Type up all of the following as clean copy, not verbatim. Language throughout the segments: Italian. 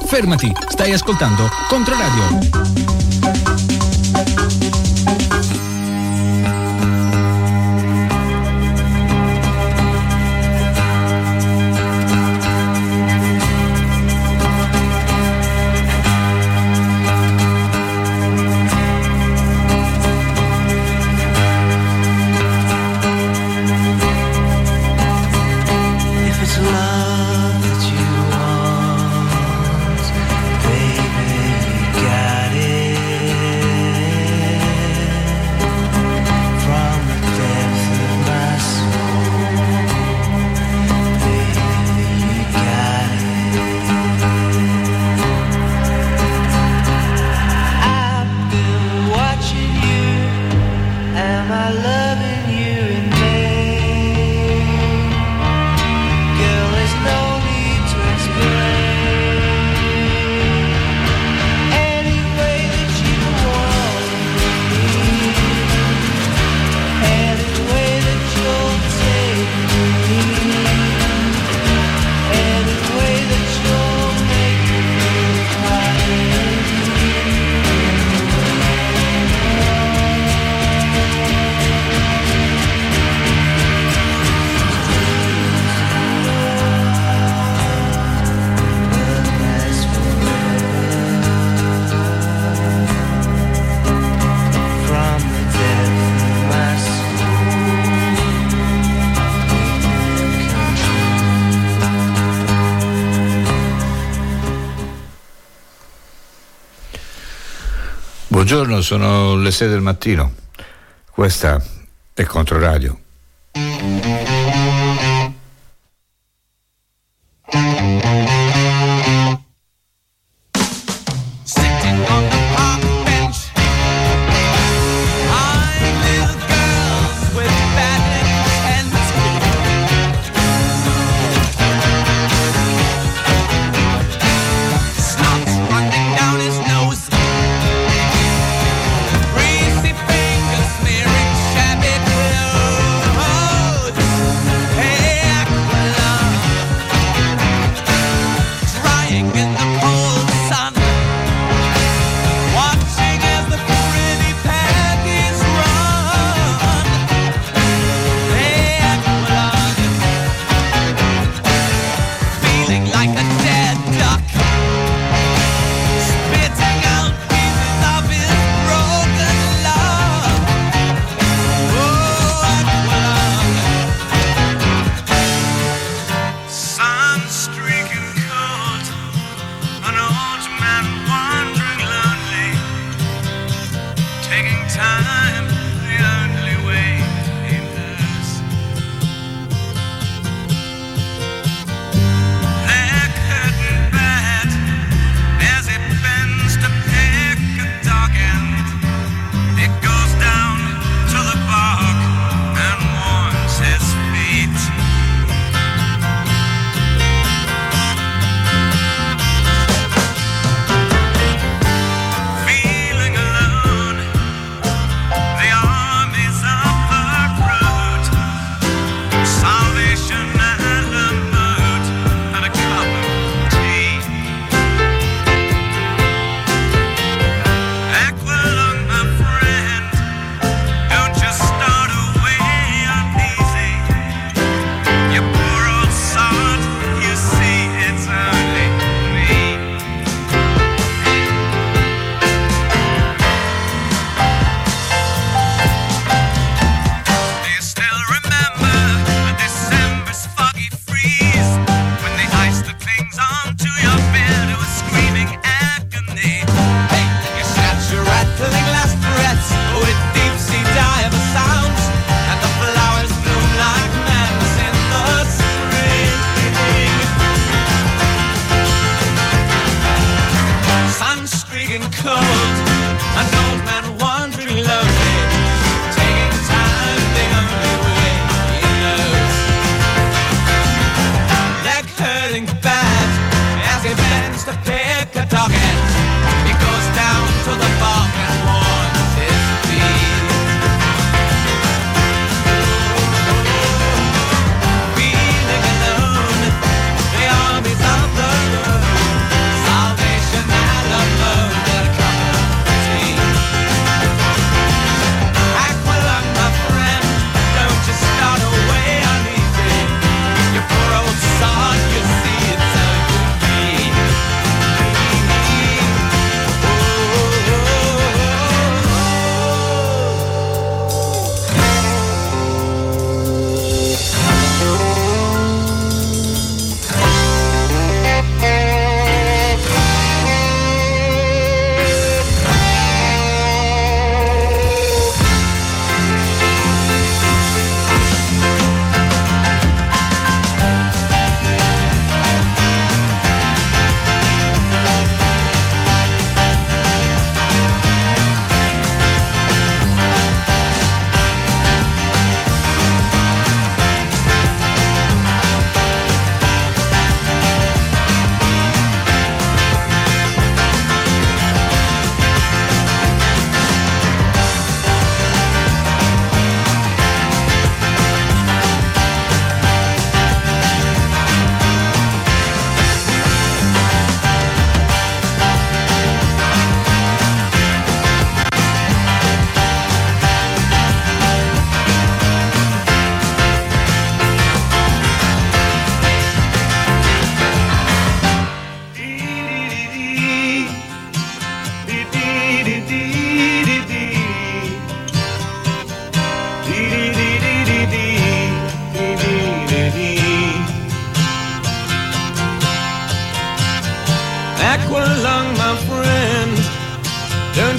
Fermati, stai ascoltando Controradio. Buongiorno, sono le 6 del mattino. Questa è Controradio. Greasy fingers smearing shabby clothes.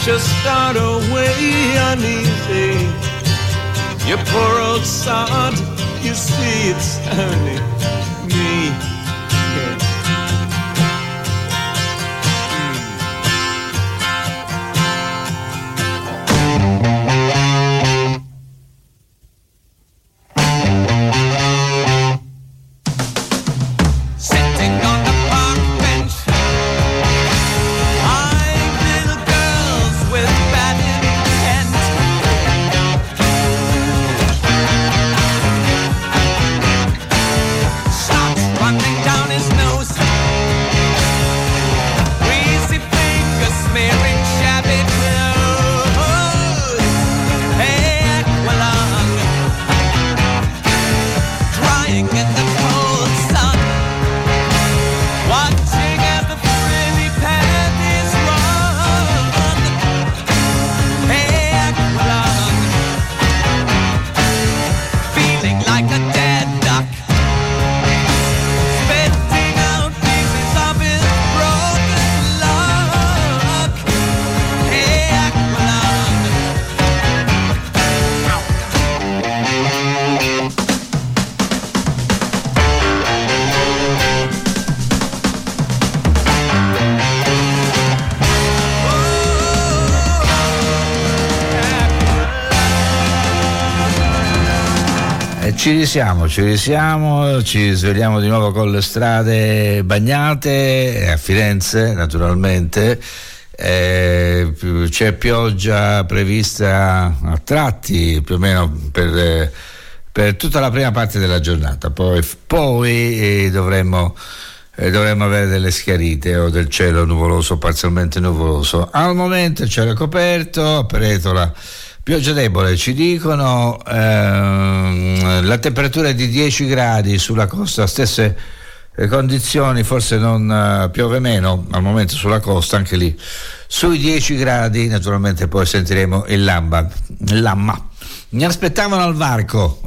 just start away uneasy. You poor old sod, you see it's only me. Ci risiamo, ci svegliamo di nuovo con le strade bagnate a Firenze, naturalmente. C'è pioggia prevista a tratti più o meno per tutta la prima parte della giornata, poi dovremmo avere delle schiarite o del cielo nuvoloso, parzialmente nuvoloso. Al momento il cielo è coperto, a Peretola pioggia debole, ci dicono. La temperatura è di 10 gradi sulla costa, stesse condizioni, forse non piove meno al momento sulla costa, anche lì sui 10 gradi. Naturalmente poi sentiremo il lamma. Mi aspettavano al varco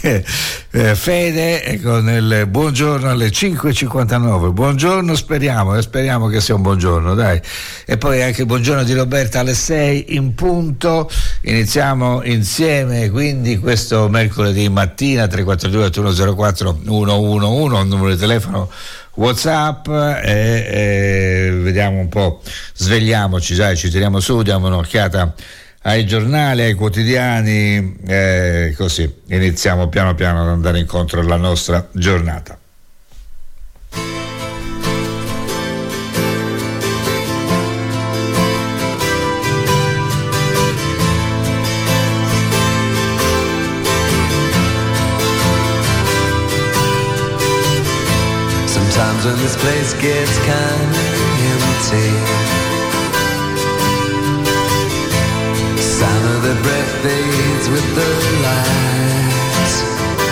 Fede con il buongiorno alle 5.59. Buongiorno, speriamo che sia un buongiorno, dai. E poi anche il buongiorno di Roberta alle 6 in punto. Iniziamo insieme quindi questo mercoledì mattina. 342-8104-111 il numero di telefono WhatsApp, e vediamo un po', svegliamoci, dai, ci tiriamo su, diamo un'occhiata ai giornali, ai quotidiani, così iniziamo piano piano ad andare incontro alla nostra giornata. Sometimes when this place gets kind of empty, sound of the breath fades with the lights.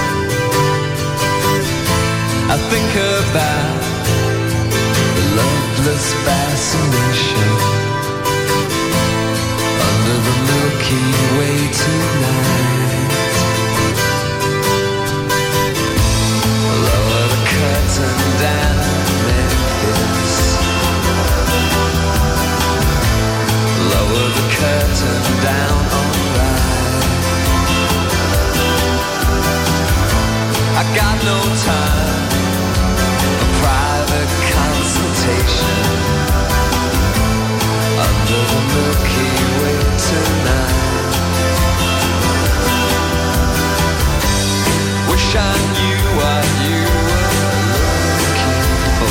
I think about the loveless fascination under the Milky Way tonight. Lower the curtain down, Memphis. Lower the curtain down, alright. I got no time for private consultation under the Milky Way tonight. Wish I knew what you were looking for.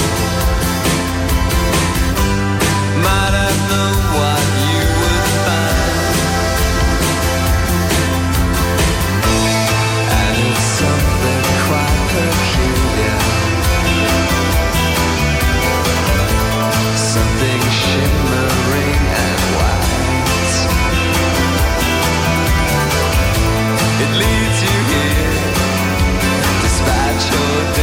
Might have known what you would find. And it's something quite peculiar, something shimmering and white. It leads you here despite your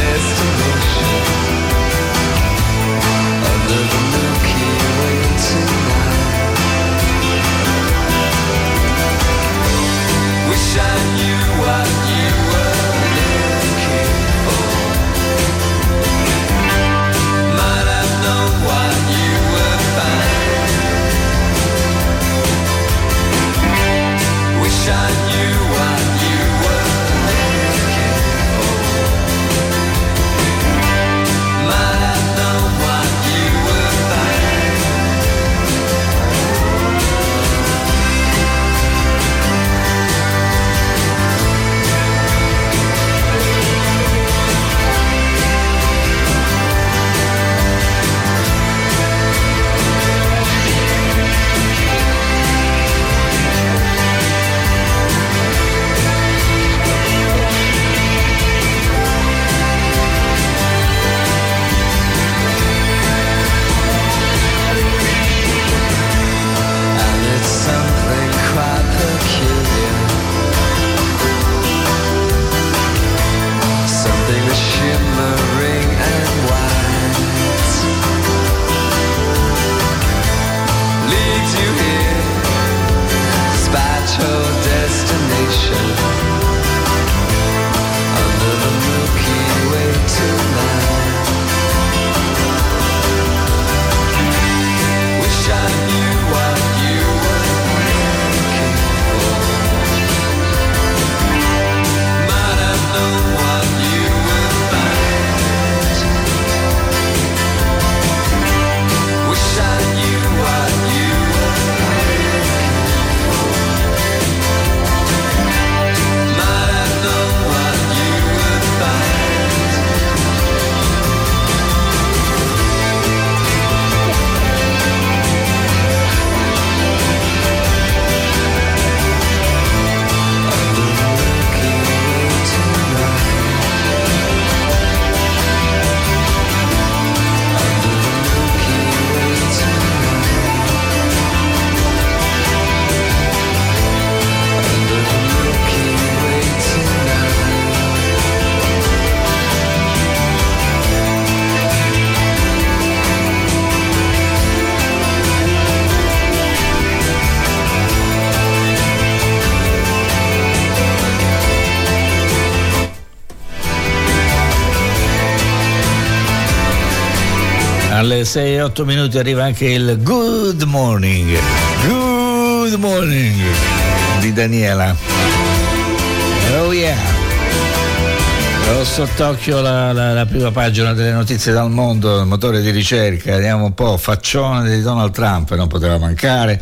Alle 6:08 arriva anche il Good Morning di Daniela. Oh yeah, ho sott'occhio la prima pagina delle notizie dal mondo, il motore di ricerca. Vediamo un po'. Faccione di Donald Trump, non poteva mancare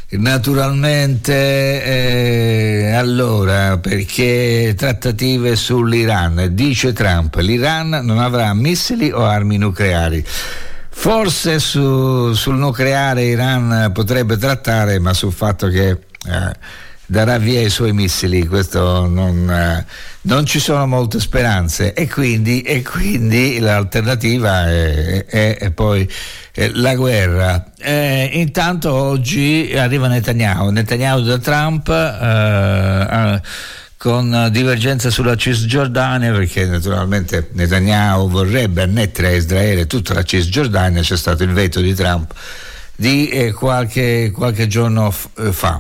naturalmente. Allora, perché trattative sull'Iran, dice Trump, l'Iran non avrà missili o armi nucleari. Forse sul nucleare Iran potrebbe trattare, ma sul fatto che darà via i suoi missili, questo non ci sono molte speranze, e quindi l'alternativa è poi la guerra. Intanto oggi arriva Netanyahu da Trump, con divergenza sulla Cisgiordania, perché naturalmente Netanyahu vorrebbe annettere a Israele tutta la Cisgiordania. C'è stato il veto di Trump di qualche giorno fa.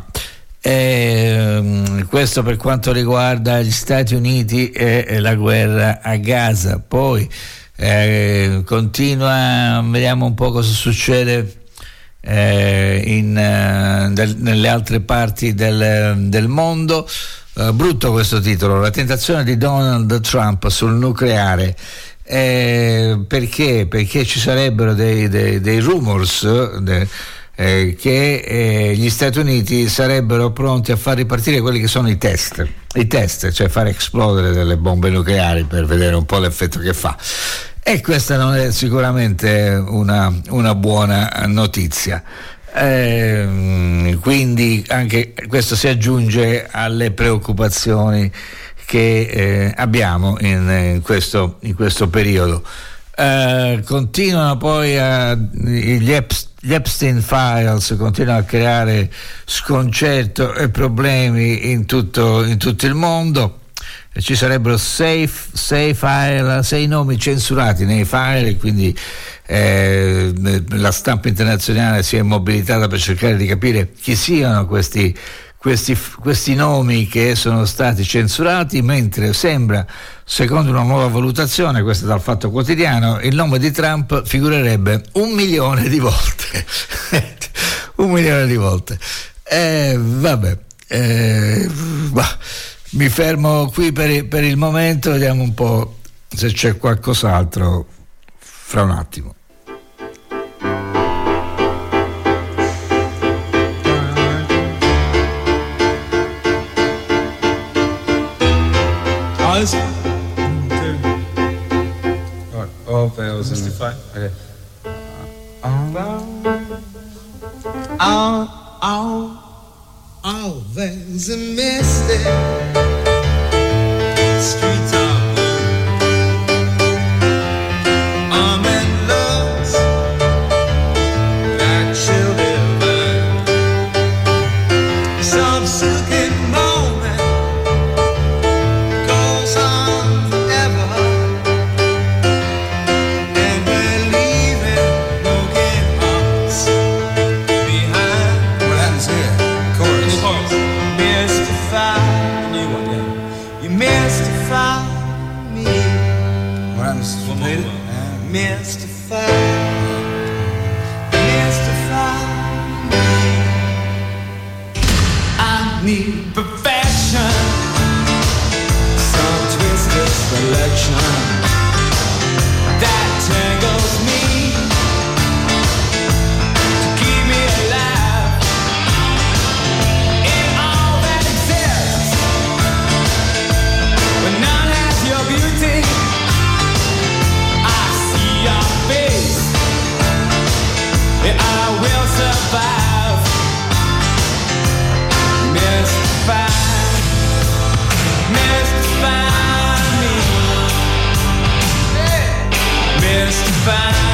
Questo per quanto riguarda gli Stati Uniti e la guerra a Gaza. Poi continua, vediamo un po' cosa succede nelle altre parti del mondo. Brutto questo titolo, la tentazione di Donald Trump sul nucleare. Perché ci sarebbero dei rumors che gli Stati Uniti sarebbero pronti a far ripartire quelli che sono i test, cioè fare esplodere delle bombe nucleari per vedere un po' l'effetto che fa, e questa non è sicuramente una buona notizia. Quindi anche questo si aggiunge alle preoccupazioni che abbiamo in questo periodo. Continuano poi gli Epstein Files continuano a creare sconcerto e problemi in tutto il mondo. Ci sarebbero sei nomi censurati nei file, quindi la stampa internazionale si è mobilitata per cercare di capire chi siano questi nomi che sono stati censurati, mentre sembra, secondo una nuova valutazione, questa dal Fatto Quotidiano, il nome di Trump figurerebbe 1 milione di volte. 1 milione di volte. Vabbè, mi fermo qui per il momento, vediamo un po' se c'è qualcos'altro fra un attimo. All fails in the okay. Oh, there's a mystic streets of blue. I'm in love's that chill divine. Some silken moment goes on forever, and we're leaving broken hearts behind. What happens here? Chorus. Mystify, new one, yeah. You mystify me. What happens? One more. Mystify me. I need perfection, some twisted selection that tangles me to keep me alive in all that exists. When none has your beauty, I see your face. I will survive. Mystify me. Mystify.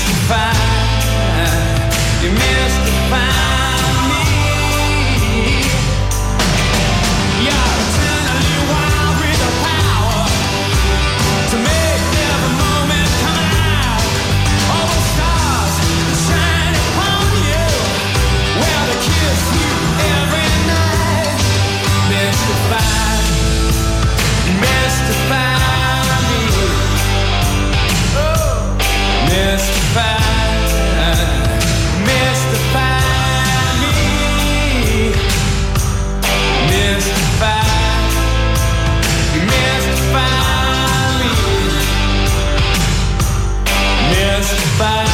mystify, you mystify me. You're eternally wild with the power to make every moment come out. All the stars shine upon you, well to kiss you every night. Mystify, mystify me. Oh, mystify, mystify me. Mystify, mystify me. Mystify.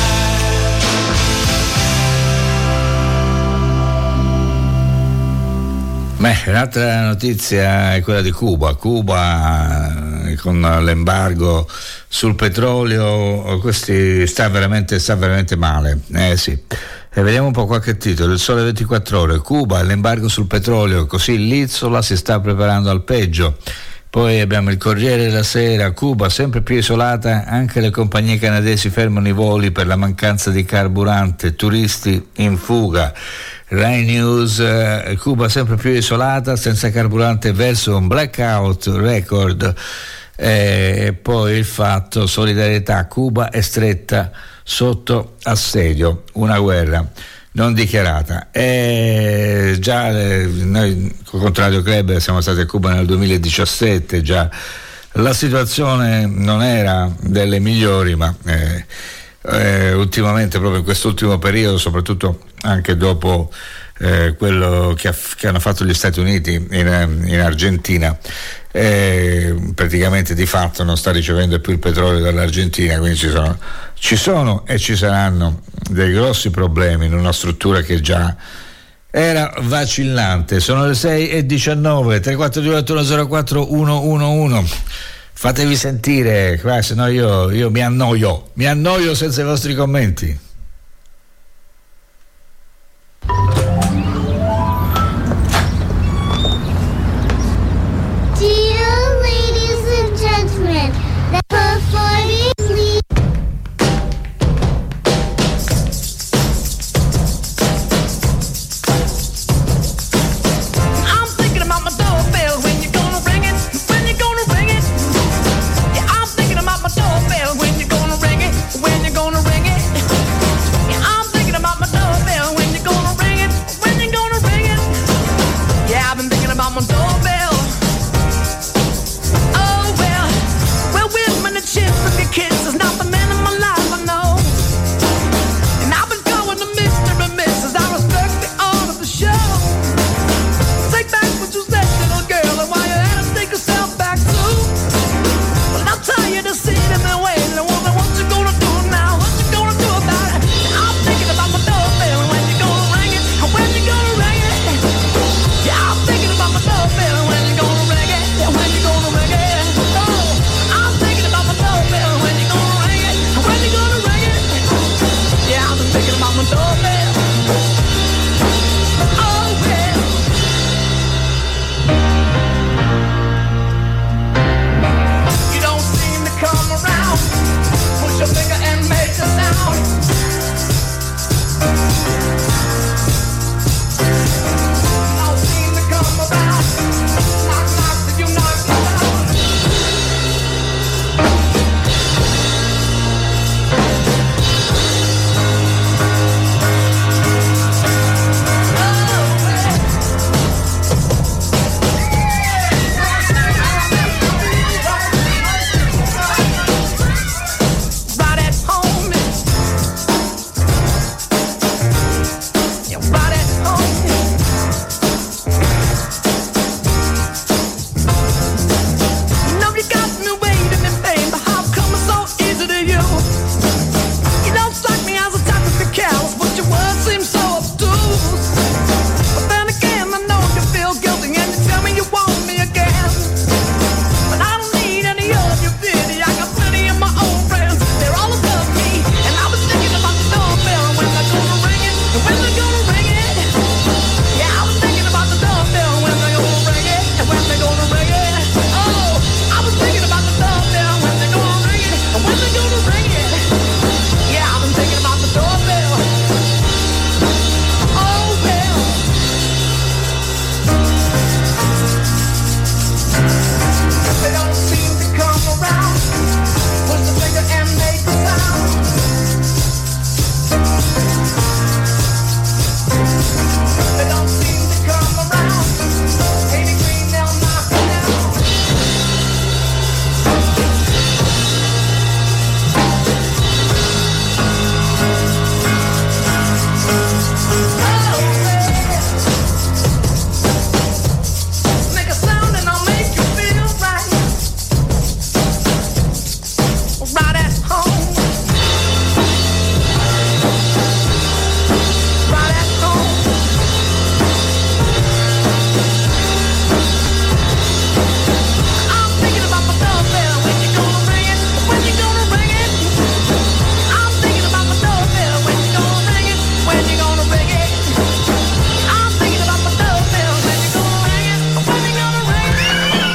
Un'altra notizia è quella di Cuba. Con l'embargo sul petrolio, questi sta veramente male. Sì. E vediamo un po' qualche titolo. Il Sole 24 Ore. Cuba, l'embargo sul petrolio, così l'isola si sta preparando al peggio. Poi abbiamo il Corriere della Sera. Cuba sempre più isolata, anche le compagnie canadesi fermano i voli per la mancanza di carburante, turisti in fuga. Rai News, Cuba sempre più isolata, senza carburante verso un blackout record. E poi il Fatto, solidarietà, Cuba è stretta sotto assedio, una guerra non dichiarata. E già noi con Radio Club siamo stati a Cuba nel 2017, già la situazione non era delle migliori, ma ultimamente, proprio in quest'ultimo periodo, soprattutto anche dopo quello che hanno fatto gli Stati Uniti in Argentina, praticamente di fatto non sta ricevendo più il petrolio dall'Argentina, quindi ci sono e ci saranno dei grossi problemi in una struttura che già era vacillante. Sono le 6:19, 342 104 fatevi sentire, se no io mi annoio senza i vostri commenti. Dear ladies and gentlemen, the performing I'm thinking about my doorbell. When you gonna ring it? When you gonna ring it? Yeah, I'm thinking about my doorbell. When you gonna ring it? When you gonna ring it?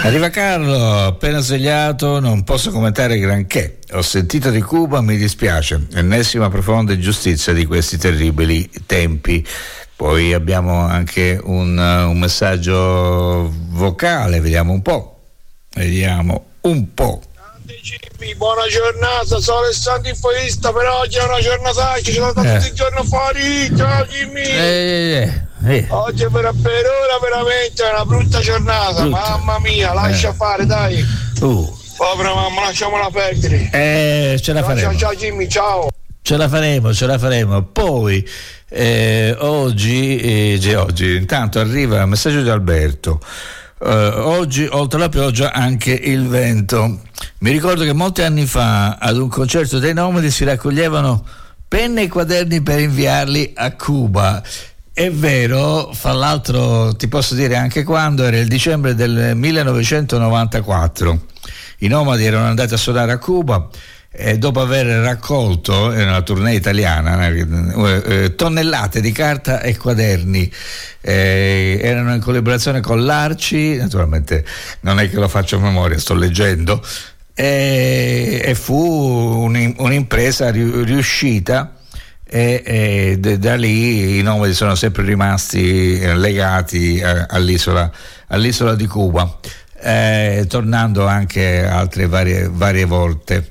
Arriva Carlo, appena svegliato, non posso commentare granché. Ho sentito di Cuba, mi dispiace. Ennesima profonda ingiustizia di questi terribili tempi. Poi abbiamo anche un messaggio vocale, vediamo un po'. Jimmy, buona giornata, sono Alessandro Infoista, per oggi è una giornata che ci sono stati tutti i giorni fuori. Ciao Jimmy. Oggi per ora veramente è una brutta giornata, mamma mia, lascia fare, dai. Povera mamma, lasciamola perdere. Ce la faremo. Ciao Jimmy, ciao. Ce la faremo. Poi oggi intanto arriva il messaggio di Alberto. Oggi oltre alla pioggia anche il vento. Mi ricordo che molti anni fa ad un concerto dei Nomadi si raccoglievano penne e quaderni per inviarli a Cuba. È vero, fra l'altro ti posso dire anche quando, era il dicembre del 1994. I Nomadi erano andati a suonare a Cuba e dopo aver raccolto nella tournée italiana tonnellate di carta e quaderni, erano in collaborazione con l'Arci, naturalmente non è che lo faccio a memoria, sto leggendo, e fu un'impresa riuscita, e da lì i Nomadi sono sempre rimasti legati all'isola di Cuba, tornando anche altre varie volte.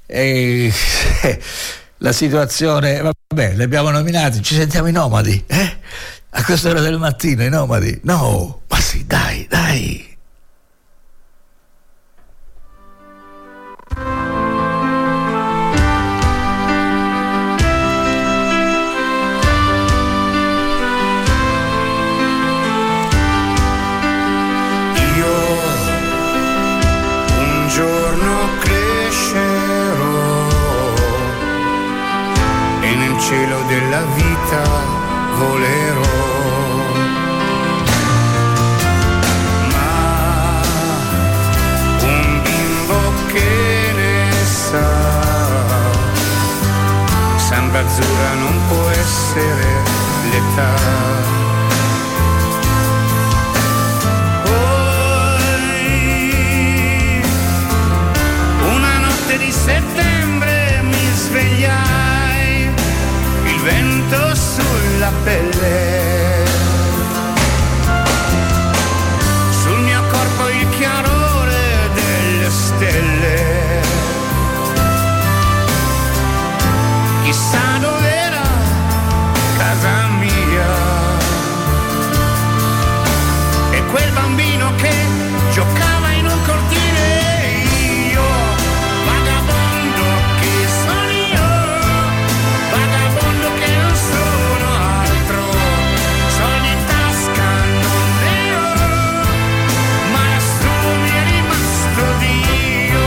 La situazione, vabbè, li abbiamo nominati, ci sentiamo i Nomadi, a quest'ora del mattino i Nomadi, no, ma sì, dai. Cielo della vita volerò, ma un bimbo che ne sa, samba azzurra non può essere l'età. Poi una notte di settembre mi svegliai, vento sulla pelle, sul mio corpo il chiarore delle stelle, chissà dov'era casa mia, e quel bambino che giocava in un cortile, io vagabondo che sono io, vagabondo che non sono altro, soldi in tasca non ne ho, ma lassù mi è rimasto Dio.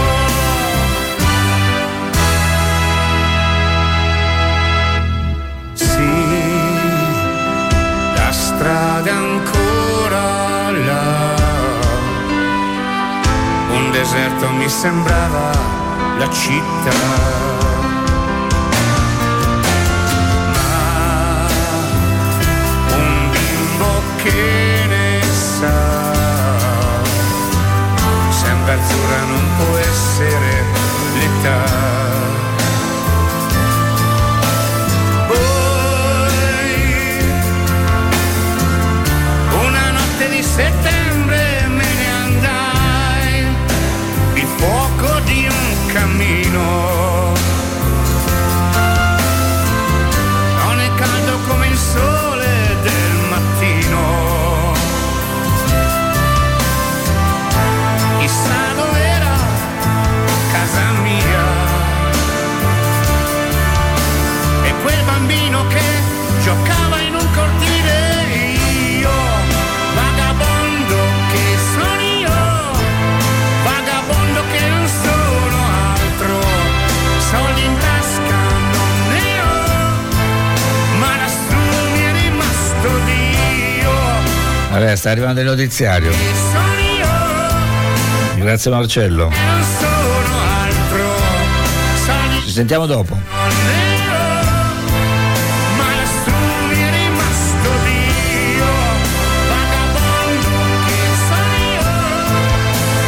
Sì, la strada è ancora là, un deserto mi sembrava la città. Che ne sa, sembra azzurra non può essere l'età. Poi una notte di settembre me ne andai, il fuoco di un cammino non è caldo come il sole del mattino, chissà dov'era casa mia, e quel bambino che giocava in un cortile, io vagabondo che sono io, vagabondo che non sono altro, soldi in tasca non ne ho, ma lassù mi è rimasto Dio. Vabbè, sta arrivando il notiziario. Grazie Marcello. Non sono altro, soldi Ci sentiamo dopo. non ne ho, ma lassù mi è rimasto Dio, vagabondo che sono io,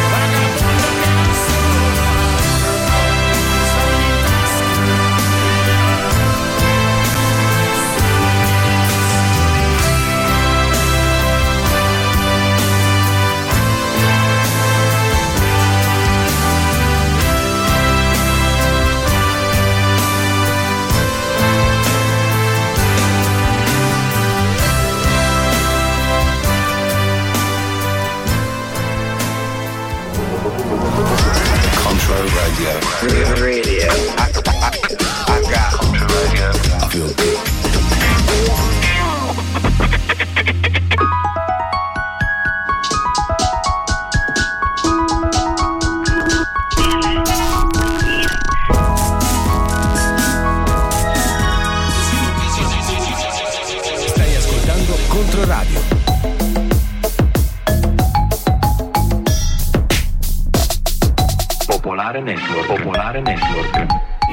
Popolare Network. Popolare Network.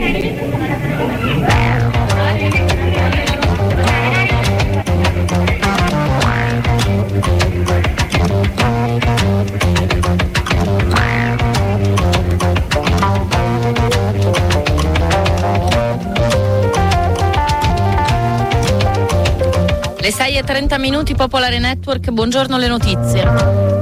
Le 6:30, Popolare Network, buongiorno, le notizie.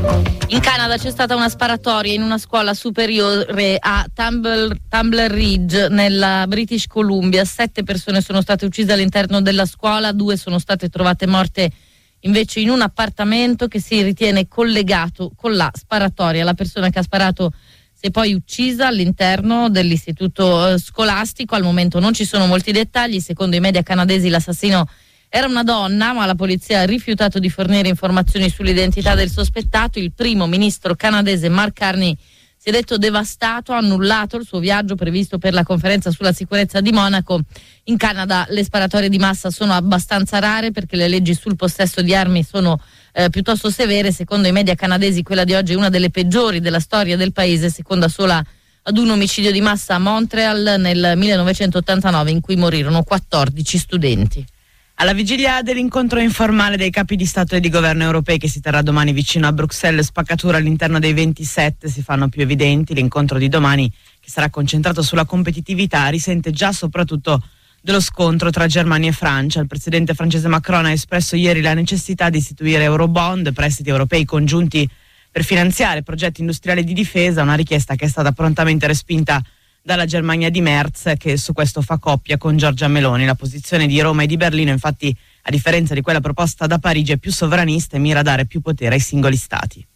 In Canada c'è stata una sparatoria in una scuola superiore a Tumbler Ridge nella British Columbia. 7 persone sono state uccise all'interno della scuola, 2 sono state trovate morte invece in un appartamento che si ritiene collegato con la sparatoria. La persona che ha sparato si è poi uccisa all'interno dell'istituto scolastico. Al momento non ci sono molti dettagli. Secondo i media canadesi l'assassino era una donna, ma la polizia ha rifiutato di fornire informazioni sull'identità del sospettato. Il primo ministro canadese Mark Carney si è detto devastato, ha annullato il suo viaggio previsto per la conferenza sulla sicurezza di Monaco. In Canada le sparatorie di massa sono abbastanza rare perché le leggi sul possesso di armi sono piuttosto severe. Secondo i media canadesi quella di oggi è una delle peggiori della storia del paese, seconda sola ad un omicidio di massa a Montreal nel 1989 in cui morirono 14 studenti. Alla vigilia dell'incontro informale dei capi di Stato e di governo europei che si terrà domani vicino a Bruxelles, spaccature all'interno dei 27 si fanno più evidenti. L'incontro di domani, che sarà concentrato sulla competitività, risente già soprattutto dello scontro tra Germania e Francia. Il presidente francese Macron ha espresso ieri la necessità di istituire Eurobond, prestiti europei congiunti per finanziare progetti industriali di difesa, una richiesta che è stata prontamente respinta dalla Germania di Merz, che su questo fa coppia con Giorgia Meloni. La posizione di Roma e di Berlino, infatti, a differenza di quella proposta da Parigi, è più sovranista e mira a dare più potere ai singoli stati.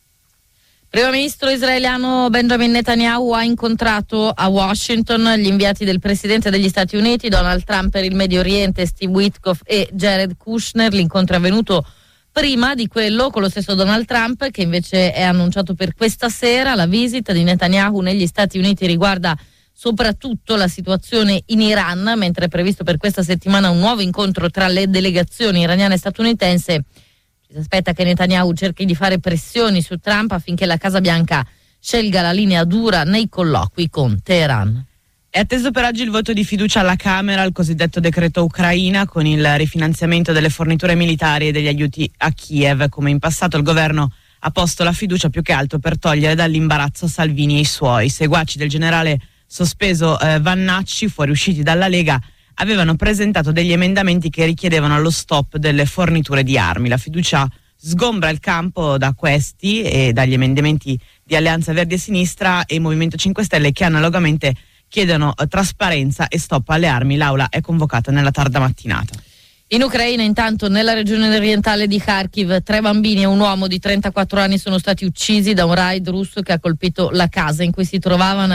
Primo ministro israeliano Benjamin Netanyahu ha incontrato a Washington gli inviati del presidente degli Stati Uniti, Donald Trump per il Medio Oriente, Steve Witkoff e Jared Kushner. L'incontro è avvenuto prima di quello con lo stesso Donald Trump, che invece è annunciato per questa sera. La visita di Netanyahu negli Stati Uniti riguarda soprattutto la situazione in Iran, mentre è previsto per questa settimana un nuovo incontro tra le delegazioni iraniane e statunitense. Ci si aspetta che Netanyahu cerchi di fare pressioni su Trump affinché la Casa Bianca scelga la linea dura nei colloqui con Teheran. È atteso per oggi il voto di fiducia alla Camera al cosiddetto decreto Ucraina, con il rifinanziamento delle forniture militari e degli aiuti a Kiev. Come in passato il governo ha posto la fiducia più che altro per togliere dall'imbarazzo Salvini e i suoi. I seguaci del generale sospeso Vannacci, fuoriusciti dalla Lega, avevano presentato degli emendamenti che richiedevano lo stop delle forniture di armi. La fiducia sgombra il campo da questi e dagli emendamenti di Alleanza Verdi e Sinistra e Movimento 5 Stelle, che analogamente chiedono trasparenza e stop alle armi. L'aula è convocata nella tarda mattinata. In Ucraina, intanto, nella regione orientale di Kharkiv, 3 bambini e un uomo di 34 anni sono stati uccisi da un raid russo che ha colpito la casa in cui si trovavano.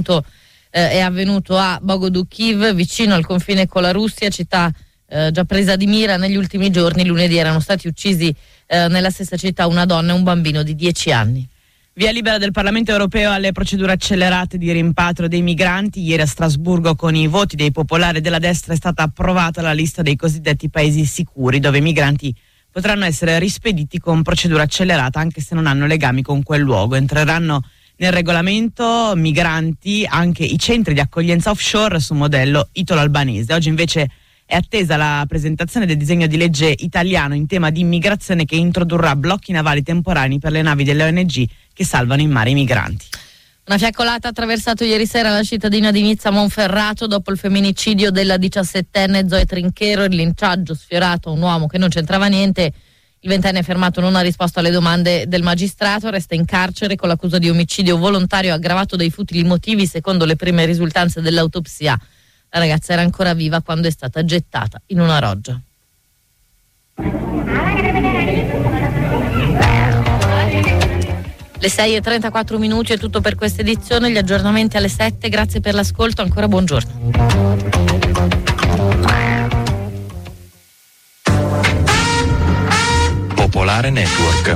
È avvenuto a Bogodukiv, vicino al confine con la Russia, città già presa di mira negli ultimi giorni. Lunedì erano stati uccisi nella stessa città una donna e un bambino di 10 anni. Via libera del Parlamento europeo alle procedure accelerate di rimpatrio dei migranti. Ieri a Strasburgo, con i voti dei popolari e della destra, è stata approvata la lista dei cosiddetti paesi sicuri, dove i migranti potranno essere rispediti con procedura accelerata anche se non hanno legami con quel luogo. Entreranno nel regolamento migranti anche i centri di accoglienza offshore su modello italo-albanese. Oggi invece è attesa la presentazione del disegno di legge italiano in tema di immigrazione, che introdurrà blocchi navali temporanei per le navi delle ONG che salvano in mare i migranti. Una fiaccolata ha attraversato ieri sera la cittadina di Nizza Monferrato dopo il femminicidio della 17enne Zoe Trinchero. Il linciaggio sfiorato a un uomo che non c'entrava niente. Il 20enne fermato non ha risposto alle domande del magistrato, resta in carcere con l'accusa di omicidio volontario aggravato dai futili motivi. Secondo le prime risultanze dell'autopsia, la ragazza era ancora viva quando è stata gettata in una roggia. Le 6:34 è tutto per questa edizione, gli aggiornamenti alle 7, grazie per l'ascolto, ancora buongiorno. Popolare Network.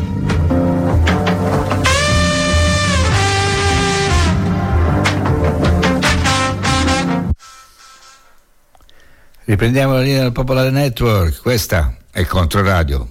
Riprendiamo la linea del Popolare Network, questa è Controradio.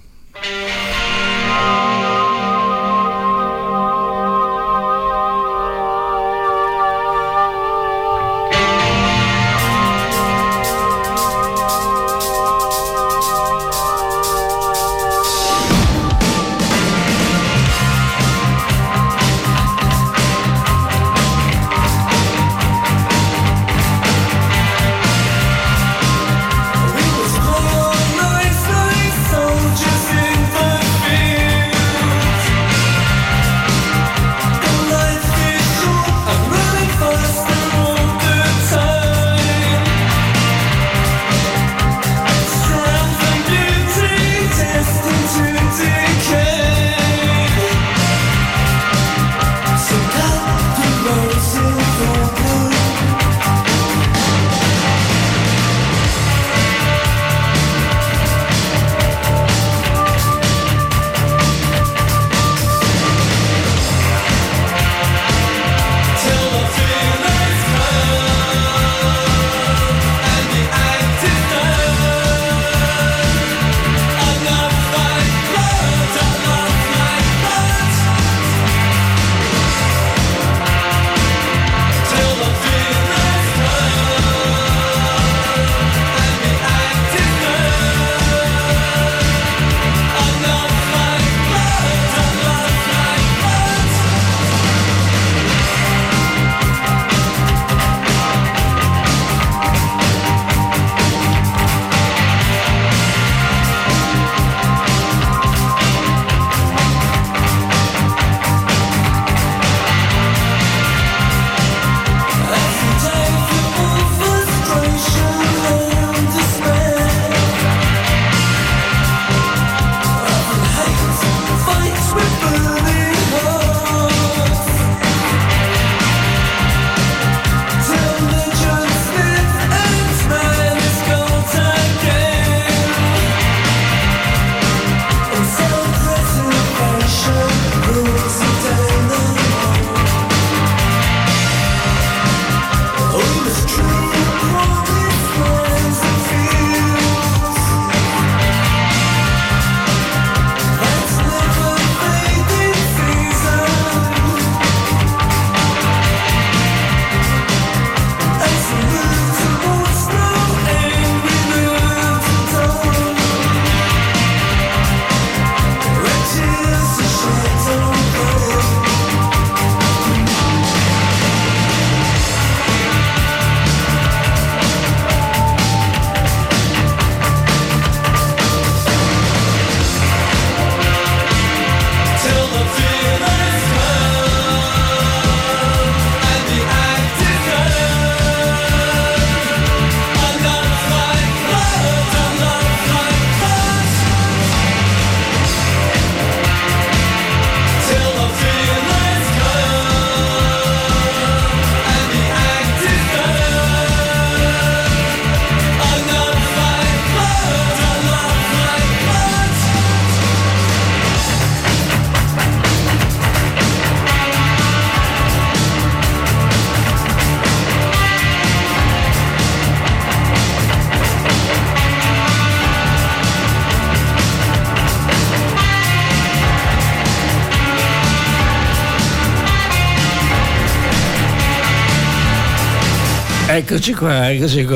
Eccoci qua.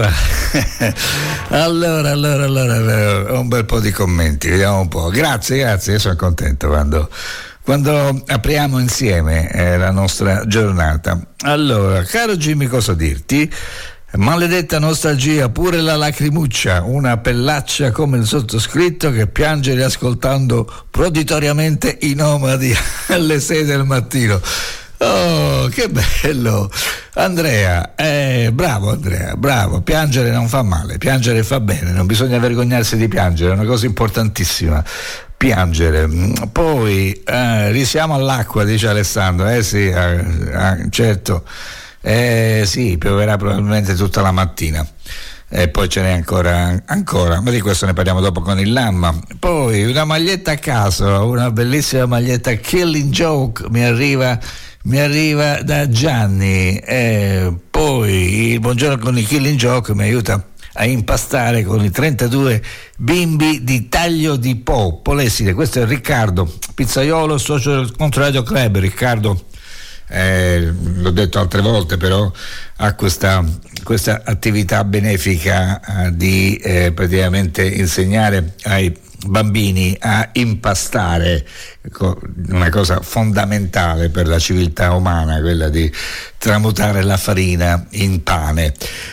Allora, un bel po' di commenti, vediamo un po'. Grazie, io sono contento quando apriamo insieme la nostra giornata. Allora, caro Jimmy, cosa dirti? Maledetta nostalgia, pure la lacrimuccia, una pellaccia come il sottoscritto che piange riascoltando proditoriamente i Nomadi alle 6 del mattino. Oh, che bello! Andrea, bravo Andrea, bravo. Piangere non fa male, piangere fa bene, non bisogna vergognarsi di piangere, è una cosa importantissima. Piangere. Poi risiamo all'acqua, dice Alessandro. Sì, certo. Sì, pioverà probabilmente tutta la mattina. E poi ce n'è ancora, ma di questo ne parliamo dopo con il Lamma. Poi una maglietta a caso, una bellissima maglietta Killing Joke mi arriva da Gianni. Poi il buongiorno con i Killing Joke mi aiuta a impastare con i 32 bimbi di Taglio di Po, Polesine. Questo è Riccardo Pizzaiolo, socio del Controradio Club. Riccardo, l'ho detto altre volte, però ha questa attività benefica di praticamente insegnare ai bambini a impastare, una cosa fondamentale per la civiltà umana, quella di tramutare la farina in pane.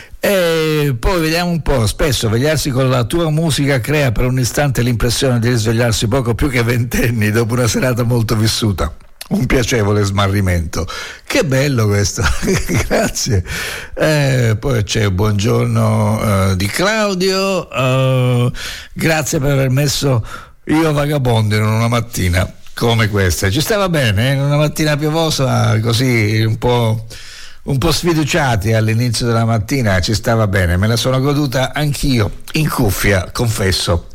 E poi vediamo un po', spesso svegliarsi con la tua musica crea per un istante l'impressione di risvegliarsi poco più che ventenni dopo una serata molto vissuta. Un piacevole smarrimento. Che bello questo. Grazie. Poi c'è un buongiorno di Claudio. Grazie per aver messo Io Vagabondo in una mattina come questa. Ci stava bene, in una mattina piovosa, così un po' sfiduciati all'inizio della mattina, ci stava bene, me la sono goduta anch'io in cuffia, confesso.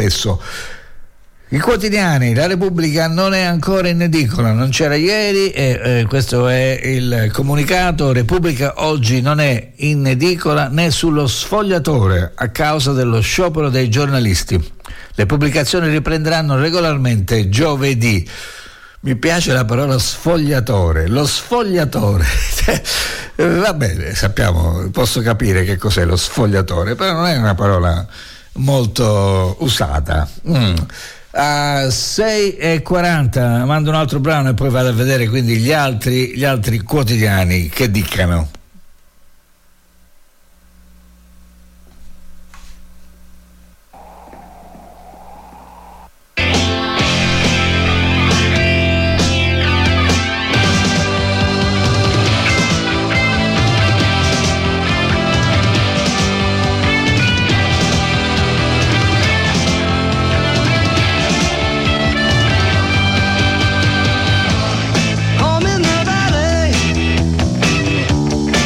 I quotidiani, la Repubblica non è ancora in edicola, non c'era ieri e questo è il comunicato. Repubblica oggi non è in edicola né sullo sfogliatore a causa dello sciopero dei giornalisti. Le pubblicazioni riprenderanno regolarmente giovedì. Mi piace la parola sfogliatore, lo sfogliatore. Va bene, sappiamo, posso capire che cos'è lo sfogliatore, però non è una parola molto usata. A 6:40 mando un altro brano e poi vado a vedere quindi gli altri quotidiani che dicano. Home in the valley,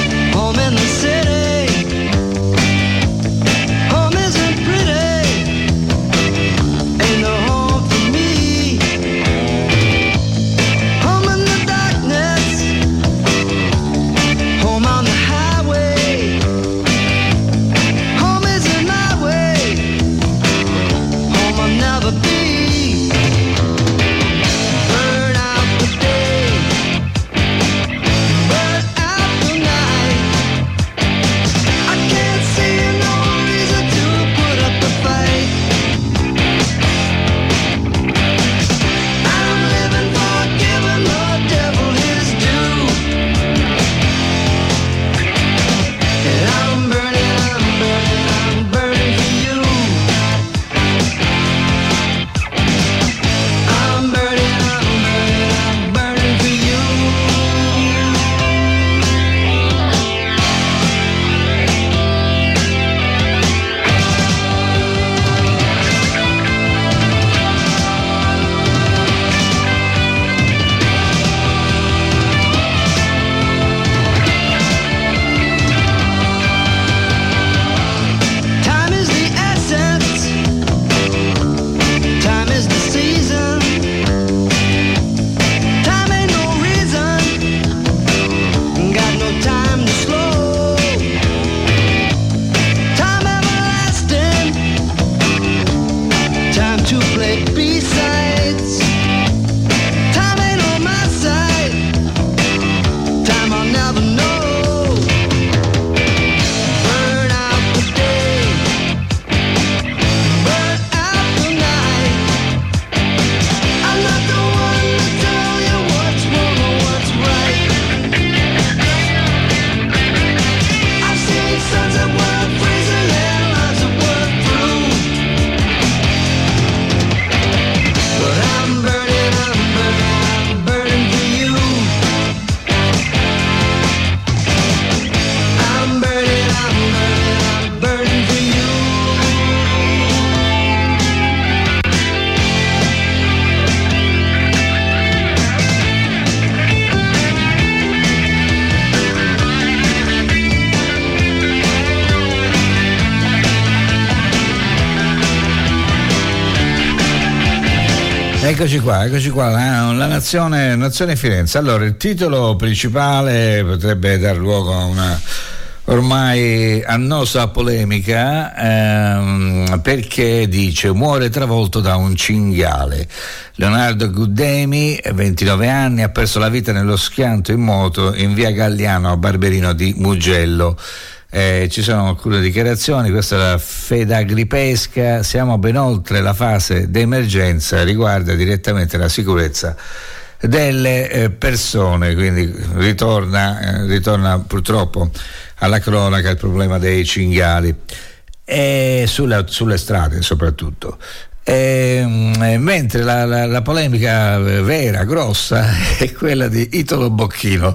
Eccoci qua, la nazione Firenze. Allora, il titolo principale potrebbe dar luogo a una ormai annosa polemica, perché dice: muore travolto da un cinghiale. Leonardo Guddemi, 29 anni, ha perso la vita nello schianto in moto in via Galliano a Barberino di Mugello. Ci sono alcune dichiarazioni, questa è la Fedagripesca. Siamo ben oltre la fase d'emergenza, riguarda direttamente la sicurezza delle persone, quindi ritorna purtroppo alla cronaca il problema dei cinghiali e sulle strade soprattutto. Mentre la polemica vera, grossa, è quella di Italo Bocchino.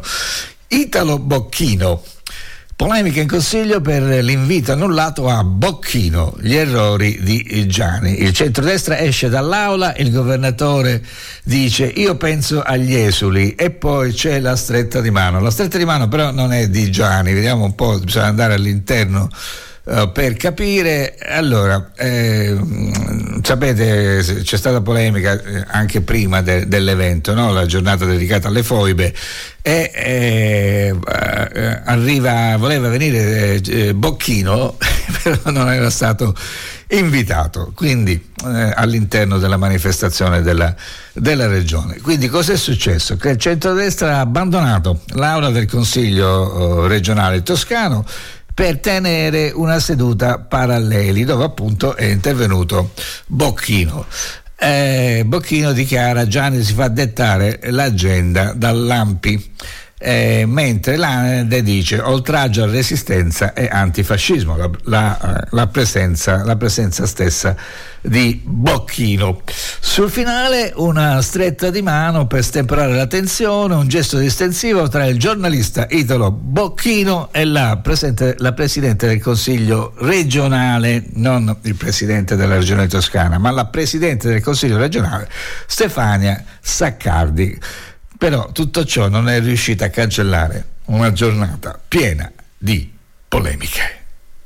Polemica in Consiglio per l'invito annullato a Bocchino, gli errori di Gianni. Il centrodestra esce dall'aula, il governatore dice: io penso agli esuli, e poi c'è la stretta di mano. La stretta di mano però non è di Gianni, vediamo un po', bisogna andare all'interno per capire. Allora, sapete, c'è stata polemica anche prima dell'evento, no? La giornata dedicata alle foibe, e voleva venire Bocchino, però non era stato invitato, quindi all'interno della manifestazione della regione. Quindi cos'è successo? Che il centrodestra ha abbandonato l'aula del Consiglio regionale toscano per tenere una seduta paralleli, dove appunto è intervenuto Bocchino. Bocchino dichiara: Gianni si fa dettare l'agenda dall'ANPI, mentre l'ANED dice: oltraggio a resistenza e antifascismo, la presenza stessa di Bocchino. Sul finale una stretta di mano per stemperare la tensione, un gesto distensivo tra il giornalista Italo Bocchino e la presidente del Consiglio regionale, non il presidente della regione toscana, ma la presidente del Consiglio regionale Stefania Saccardi. Però tutto ciò non è riuscito a cancellare una giornata piena di polemiche.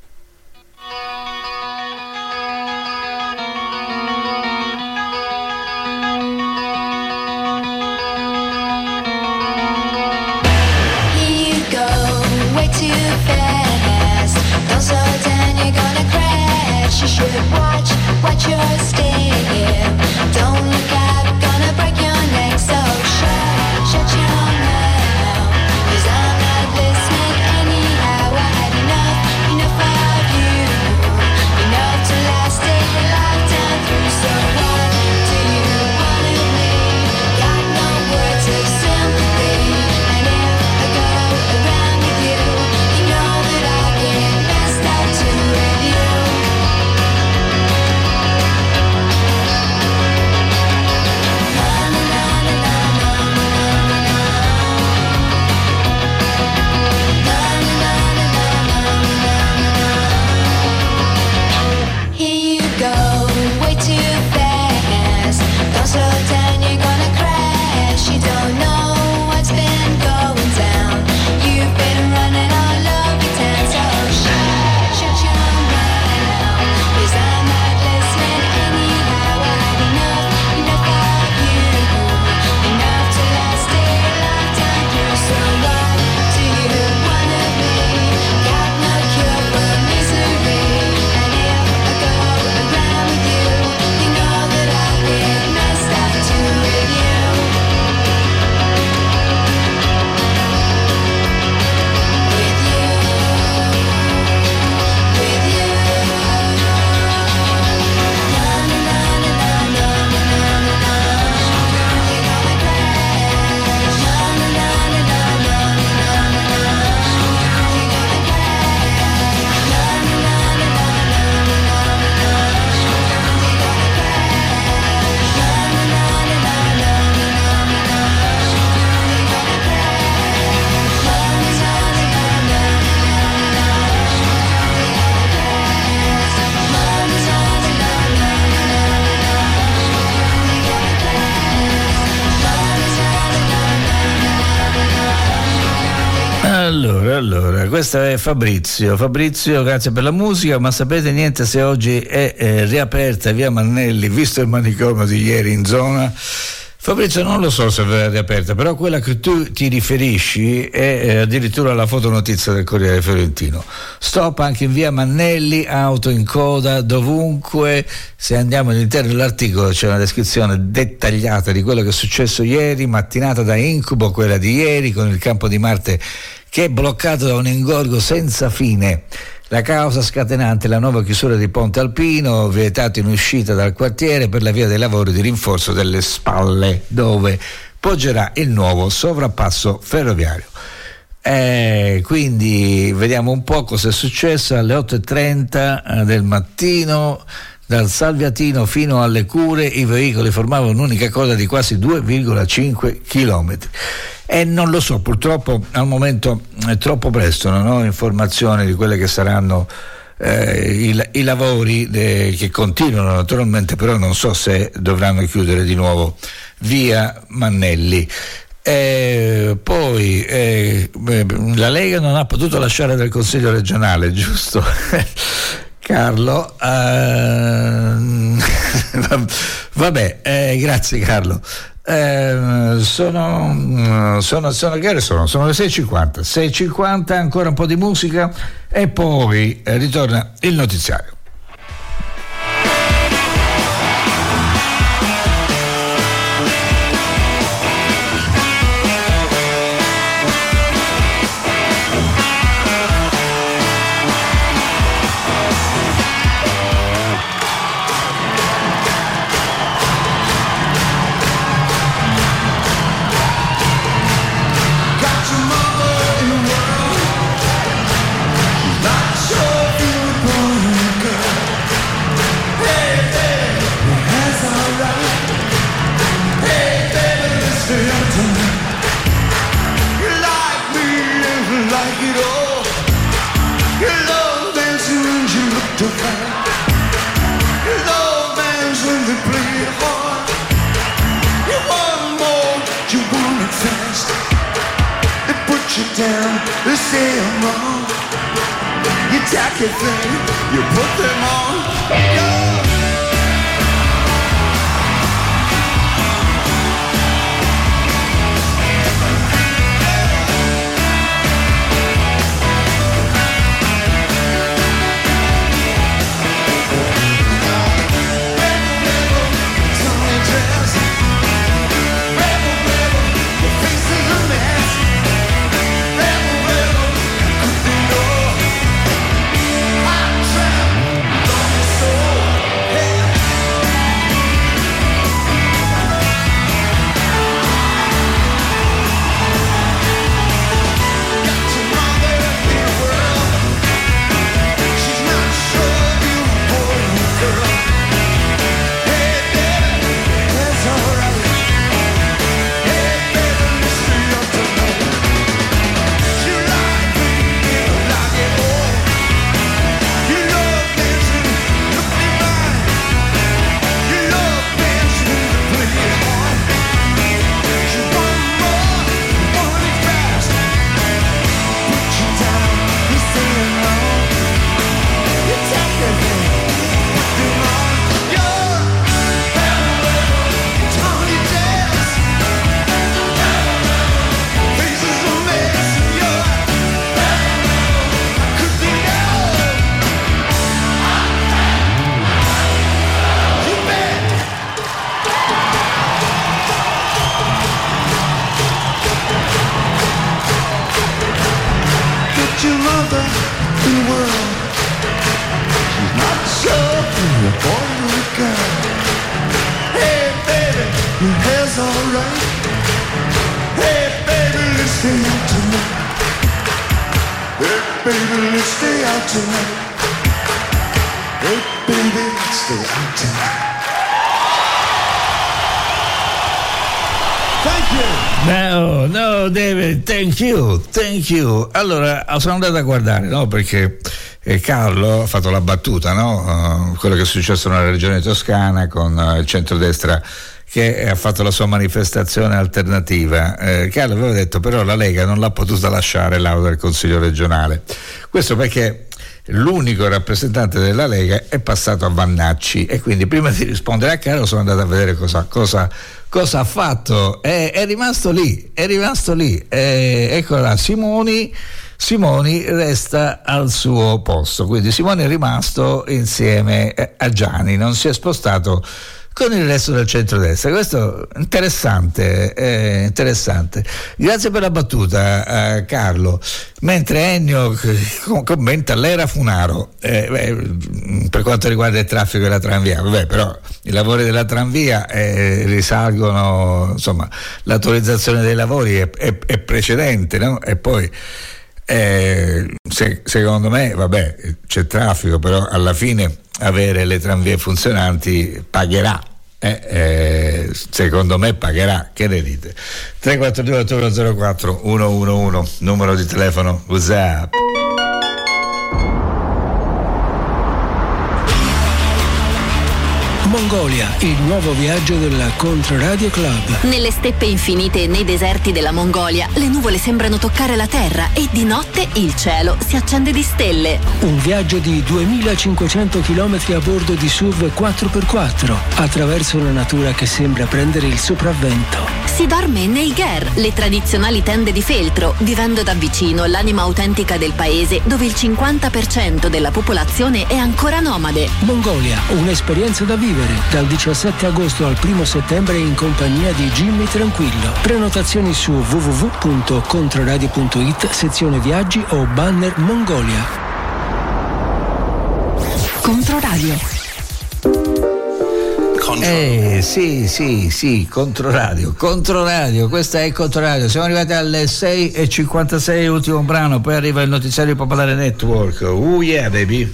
Watch your step. Don't look out, gonna break your neck. So shut your mouth, 'cause I'm not listening anyhow. I had enough. questo è Fabrizio, grazie per la musica, ma sapete niente se oggi è riaperta via Mannelli, visto il manicomio di ieri in zona? Fabrizio, non lo so se verrà riaperta, però quella che tu ti riferisci è addirittura la fotonotizia del Corriere Fiorentino. Stop anche in via Mannelli, auto in coda dovunque. Se andiamo all'interno dell'articolo c'è una descrizione dettagliata di quello che è successo ieri, mattinata da incubo quella di ieri, con il campo di Marte che è bloccato da un ingorgo senza fine. La causa scatenante la nuova chiusura di Ponte Alpino, vietato in uscita dal quartiere per la via dei lavori di rinforzo delle spalle, dove poggerà il nuovo sovrappasso ferroviario. Quindi vediamo un po' cosa è successo alle 8:30 del mattino. Dal Salviatino fino alle Cure i veicoli formavano un'unica coda di quasi 2,5 chilometri. E non lo so, purtroppo al momento è troppo presto, non ho informazioni di quelle che saranno i lavori che continuano naturalmente, però non so se dovranno chiudere di nuovo via Mannelli. Poi la Lega non ha potuto lasciare del Consiglio regionale, giusto? Carlo, vabbè, grazie Carlo. Sono che ore sono? Sono le 6:50, ancora un po' di musica e poi ritorna il notiziario. No, David, thank you. Allora, sono andato a guardare, no? Perché Carlo ha fatto la battuta, no? Quello che è successo nella regione toscana con il centrodestra che ha fatto la sua manifestazione alternativa. Carlo aveva detto però la Lega non l'ha potuta lasciare l'aula del Consiglio regionale, questo perché l'unico rappresentante della Lega è passato a Vannacci, e quindi prima di rispondere a Carlo sono andato a vedere cosa ha fatto. È rimasto lì, eccola, Simoni resta al suo posto, quindi Simoni è rimasto insieme a Gianni, non si è spostato con il resto del centrodestra. Questo è interessante. Grazie per la battuta, Carlo. Mentre Ennio commenta l'era Funaro, per quanto riguarda il traffico della tranvia, però i lavori della tranvia risalgono, insomma, l'autorizzazione dei lavori è precedente, no? E poi secondo me c'è traffico, però alla fine avere le tranvie funzionanti pagherà, secondo me pagherà. Che ne dite? 342 804 111 numero di telefono WhatsApp. Mongolia, il nuovo viaggio del Controradio Club. Nelle steppe infinite e nei deserti della Mongolia, le nuvole sembrano toccare la terra e di notte il cielo si accende di stelle. Un viaggio di 2500 km a bordo di SUV 4x4, attraverso una natura che sembra prendere il sopravvento. Si dorme nei ger, le tradizionali tende di feltro, vivendo da vicino l'anima autentica del paese, dove il 50% della popolazione è ancora nomade. Mongolia, un'esperienza da vivere dal 17 agosto al 1 settembre in compagnia di Jimmy Tranquillo. Prenotazioni su www.controradio.it, sezione viaggi o banner Mongolia. Controradio. Sì, Controradio, questa è Controradio. Siamo arrivati alle 6:56, ultimo brano, poi arriva il notiziario Popolare Network. Oh yeah, baby.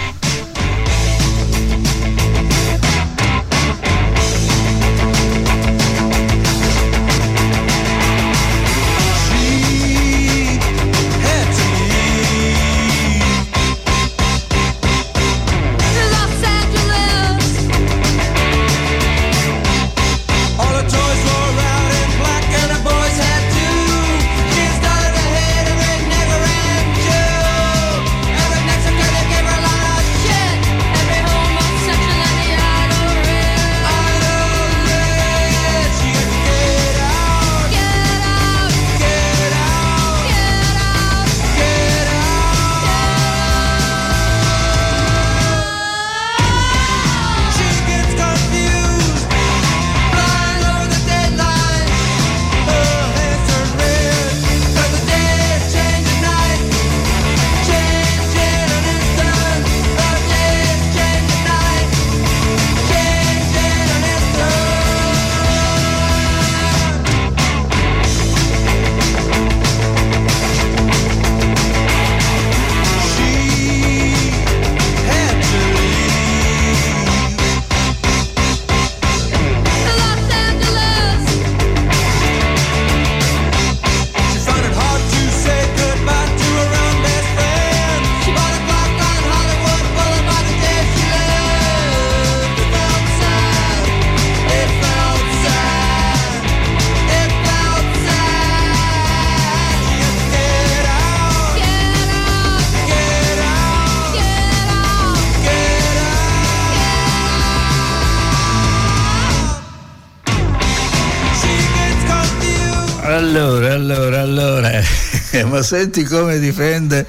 Allora, ma senti come difende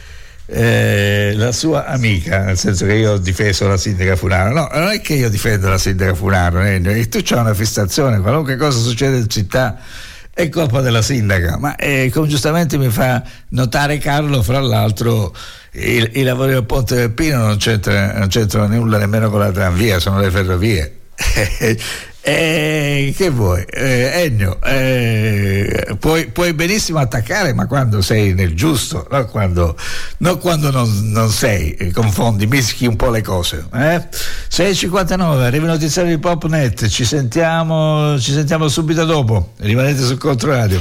la sua amica, nel senso che io ho difeso la sindaca Funaro. No, non è che io difendo la sindaca Funaro, tu c'hai una fissazione, qualunque cosa succede in città è colpa della sindaca, ma come giustamente mi fa notare Carlo, fra l'altro i lavori del Ponte del Pino non c'entrano nulla nemmeno con la tranvia, sono le ferrovie. Che vuoi, Ennio, puoi benissimo attaccare, ma quando sei nel giusto, non quando non sei, confondi, mischi un po' le cose. 6:59, arriva il notiziario di Popnet, ci sentiamo subito dopo, rimanete su Controradio.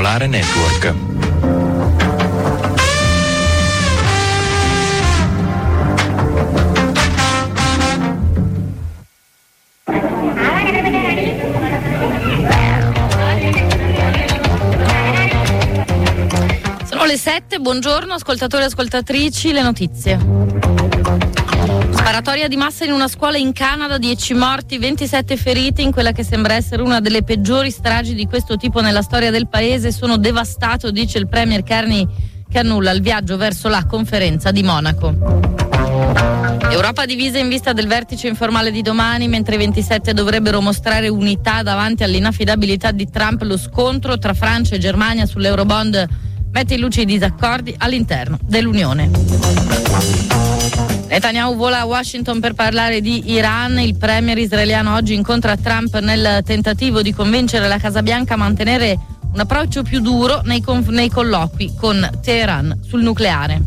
Popolare Network. Sono le 7, buongiorno ascoltatori e ascoltatrici, le notizie. Sparatoria di massa in una scuola in Canada, 10 morti, 27 feriti in quella che sembra essere una delle peggiori stragi di questo tipo nella storia del paese. Sono devastato, dice il premier Carney, che annulla il viaggio verso la conferenza di Monaco. Europa divisa in vista del vertice informale di domani, mentre i 27 dovrebbero mostrare unità davanti all'inaffidabilità di Trump. Lo scontro tra Francia e Germania sull'Eurobond mette in luce i disaccordi all'interno dell'Unione. Netanyahu vola a Washington per parlare di Iran. Il premier israeliano oggi incontra Trump nel tentativo di convincere la Casa Bianca a mantenere un approccio più duro nei colloqui con Teheran sul nucleare.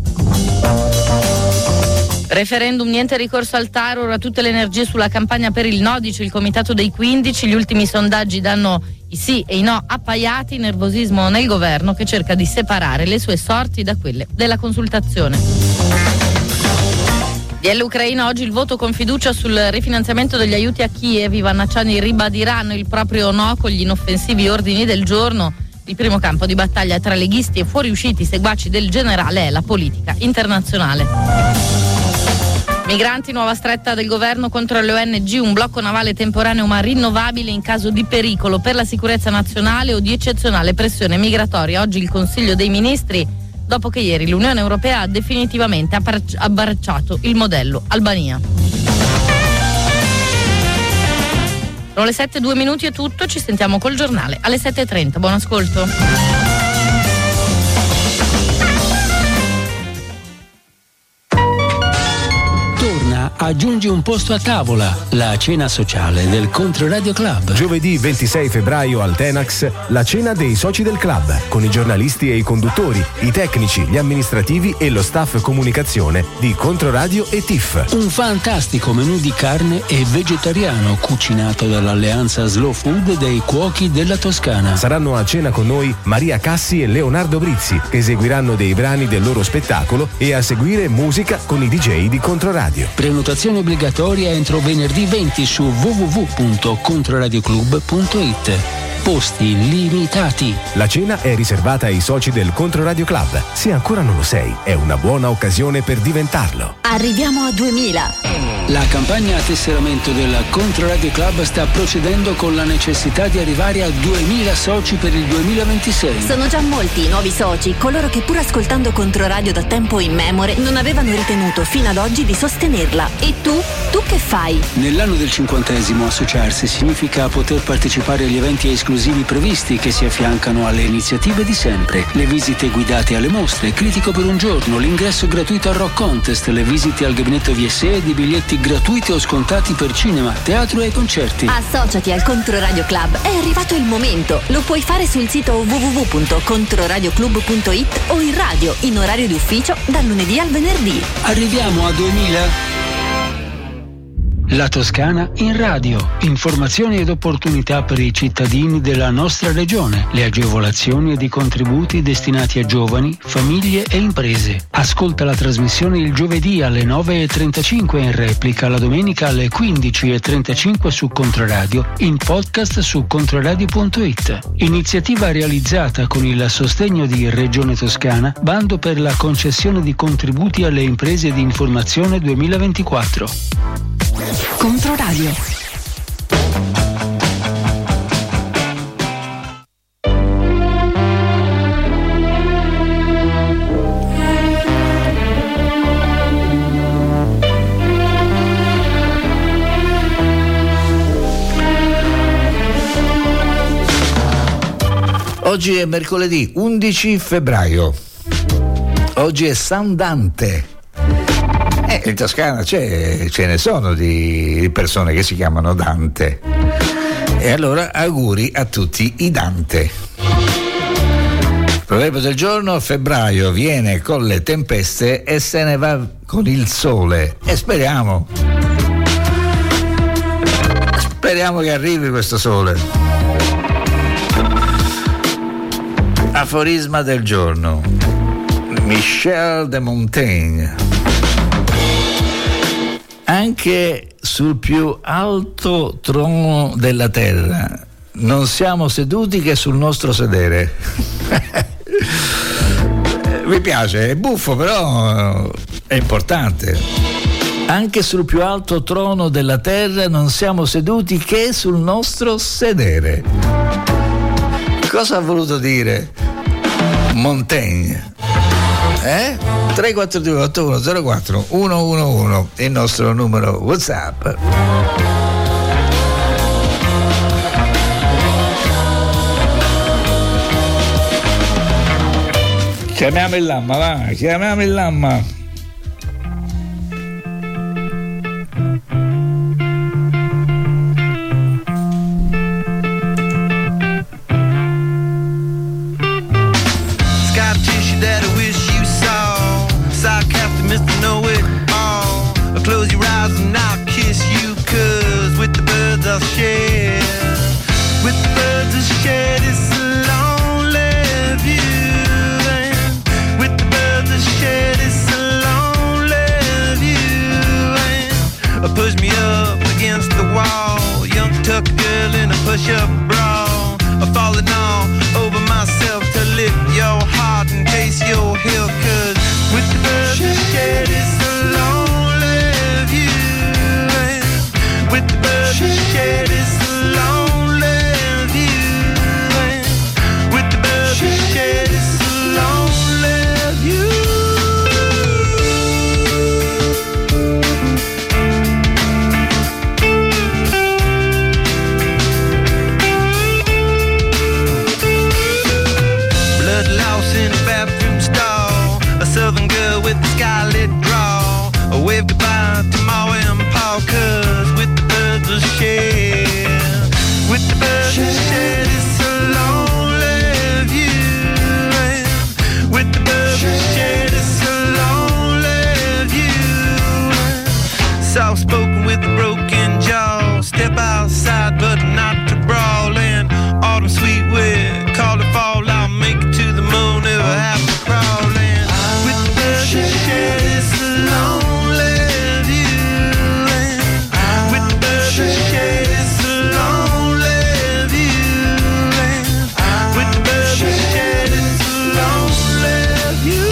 Referendum, niente ricorso al TAR, ora tutte le energie sulla campagna per il no, dice il comitato dei 15. Gli ultimi sondaggi danno i sì e i no appaiati, nervosismo nel governo che cerca di separare le sue sorti da quelle della consultazione. DL Ucraina, oggi il voto con fiducia sul rifinanziamento degli aiuti a Kiev. Ivan Nacciani ribadiranno il proprio no con gli inoffensivi ordini del giorno. Il primo campo di battaglia tra leghisti e fuoriusciti seguaci del generale è la politica internazionale. Migranti, nuova stretta del governo contro le ONG, un blocco navale temporaneo ma rinnovabile in caso di pericolo per la sicurezza nazionale o di eccezionale pressione migratoria. Oggi il Consiglio dei Ministri, dopo che ieri l'Unione Europea ha definitivamente abbracciato il modello Albania. Sono le 7, 2 minuti è tutto, ci sentiamo col giornale alle 7:30. Buon ascolto. Aggiungi un posto a tavola, la cena sociale del Controradio Club. Giovedì 26 febbraio al Tenax, la cena dei soci del club, con i giornalisti e i conduttori, i tecnici, gli amministrativi e lo staff comunicazione di Controradio e TIF. Un fantastico menù di carne e vegetariano cucinato dall'alleanza Slow Food dei cuochi della Toscana. Saranno a cena con noi Maria Cassi e Leonardo Brizzi, che eseguiranno dei brani del loro spettacolo, e a seguire musica con i DJ di Controradio. Prenotazione obbligatoria entro venerdì 20 su www.controradioclub.it. Posti limitati. La cena è riservata ai soci del Controradio Club. Se ancora non lo sei, è una buona occasione per diventarlo. Arriviamo a 2000. La campagna a tesseramento del Controradio Club sta procedendo con la necessità di arrivare a 2000 soci per il 2026. Sono già molti i nuovi soci, coloro che pur ascoltando Controradio da tempo immemore non avevano ritenuto fino ad oggi di sostenerla. E tu? Tu che fai? Nell'anno del 50° associarsi significa poter partecipare agli eventi esclusivi previsti che si affiancano alle iniziative di sempre. Le visite guidate alle mostre, Critico per un giorno, l'ingresso gratuito al Rock Contest, le visite al gabinetto VSE ed i biglietti gratuiti o scontati per cinema, teatro e concerti. Associati al Controradio Club, è arrivato il momento. Lo puoi fare sul sito www.controradioclub.it o in radio, in orario di ufficio, dal lunedì al venerdì. Arriviamo a 2000. La Toscana in radio. Informazioni ed opportunità per i cittadini della nostra regione. Le agevolazioni ed i contributi destinati a giovani, famiglie e imprese. Ascolta la trasmissione il giovedì alle 9:35 in replica, la domenica alle 15:35 su Controradio, in podcast su controradio.it. Iniziativa realizzata con il sostegno di Regione Toscana, bando per la concessione di contributi alle imprese di informazione 2024. Controradio. Oggi è mercoledì 11 febbraio. Oggi è San Dante. In Toscana ce ne sono di persone che si chiamano Dante. E allora auguri a tutti i Dante. Proverbio del giorno: febbraio viene con le tempeste e se ne va con il sole. E speriamo che arrivi questo sole. Aforisma del giorno. Michel de Montaigne. Anche sul più alto trono della terra non siamo seduti che sul nostro sedere. Mi piace, è buffo, però è importante. Anche sul più alto trono della terra non siamo seduti che sul nostro sedere. Cosa ha voluto dire Montaigne? 342 8104 111 il nostro numero WhatsApp. Chiamiamo il Lamma, va, chiamiamo il Lamma. Close your eyes and I'll kiss you, 'cause with the birds I'll share. With the birds I'll share this lonely view. And with the birds I'll share this lonely view. And push me up against the wall, young tuck girl in a push-up bra. Falling all over myself to lift your heart in case you're here, 'cause with the birds I'll share this lonely. With the birds that share this lonely view. With the birds that share this lonely view. Blood loss in a bathroom stall. A southern girl with a scarlet draw. A wave goodbye to Ma and Pa, 'cause with the birds will share. With the birds will share this lonely view. With the birds will share this lonely view. Soft spoken with a broken jaw. Step outside but not to brawl. And autumn sweet wind, call it fall. I'll make it to the moon if I have to crawl. And with the birds will share this lonely. Share this lonely view. With the birds we share this lonely view.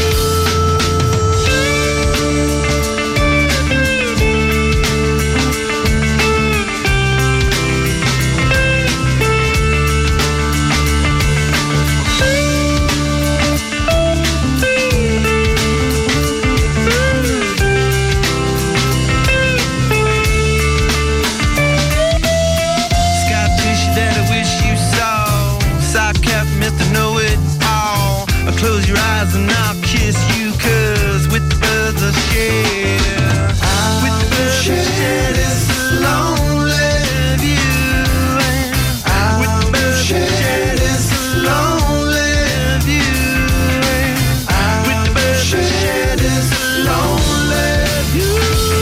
Close your eyes and I'll kiss you, 'cause with the birds I'll share. With the birds I'll share this lonely view. With the birds I'll share this lonely view. With the birds I'll share this lonely view.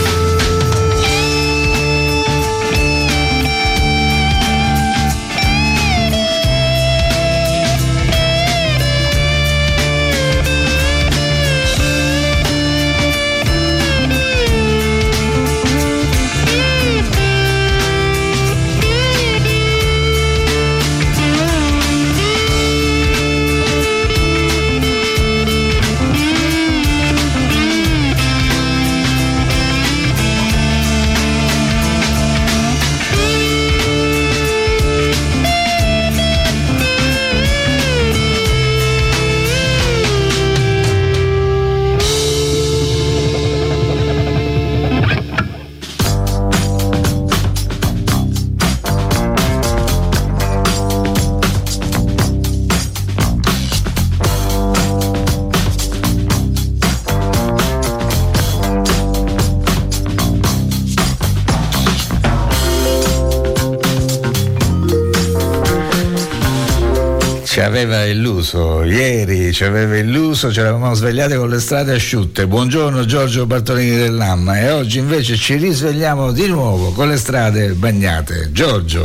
Ci aveva illuso, ieri ci aveva illuso, ci eravamo svegliati con le strade asciutte. Buongiorno Giorgio Bartolini del Lamma, e oggi invece ci risvegliamo di nuovo con le strade bagnate. Giorgio.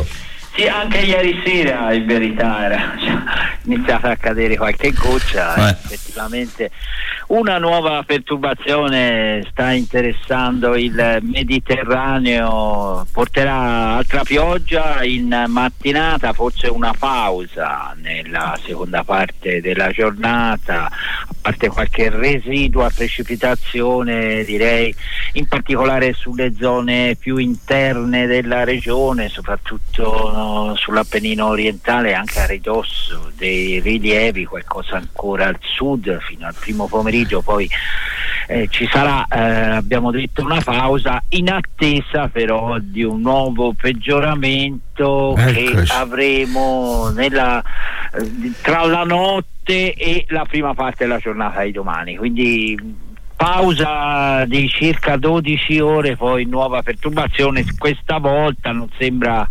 Sì, anche ieri sera in verità era iniziata a cadere qualche goccia, effettivamente una nuova perturbazione sta interessando il Mediterraneo, porterà altra pioggia in mattinata, forse una pausa nella seconda parte della giornata, a parte qualche residua precipitazione, direi in particolare sulle zone più interne della regione, soprattutto sull'Appennino orientale, anche a ridosso dei rilievi, qualcosa ancora al sud fino al primo pomeriggio, poi ci sarà, abbiamo detto, una pausa in attesa però di un nuovo peggioramento che avremo tra la notte e la prima parte della giornata di domani, quindi pausa di circa 12 ore, poi nuova perturbazione. Questa volta non sembra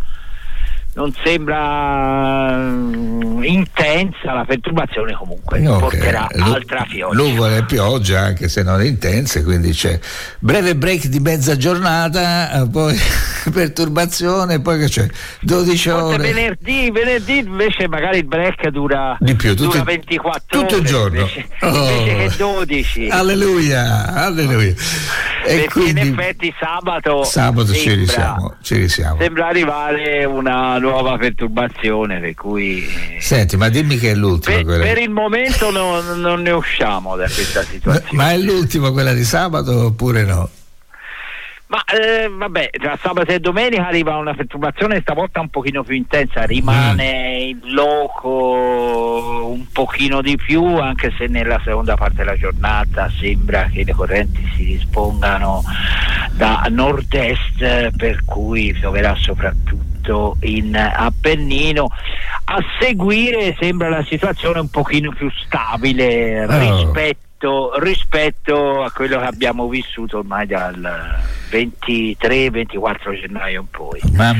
intensa la perturbazione, comunque porterà altra pioggia. Nuvole e pioggia, anche se non intense, quindi c'è breve break di mezza giornata, poi perturbazione, poi che c'è 12 ore. Venerdì invece magari il break dura di più, dura 24 tutto ore il giorno invece che 12. Alleluia. E quindi in effetti sabato ci risiamo. Sembra arrivare una nuova perturbazione, per cui senti, ma dimmi che è l'ultima per il momento non ne usciamo da questa situazione. Ma è l'ultima quella di sabato oppure no? Ma vabbè, tra sabato e domenica arriva una perturbazione stavolta un pochino più intensa, rimane in loco un pochino di più, anche se nella seconda parte della giornata sembra che le correnti si rispongano da nord-est, per cui pioverà soprattutto in Appennino. A seguire sembra la situazione un pochino più stabile rispetto a quello che abbiamo vissuto ormai dal 23-24 gennaio in poi.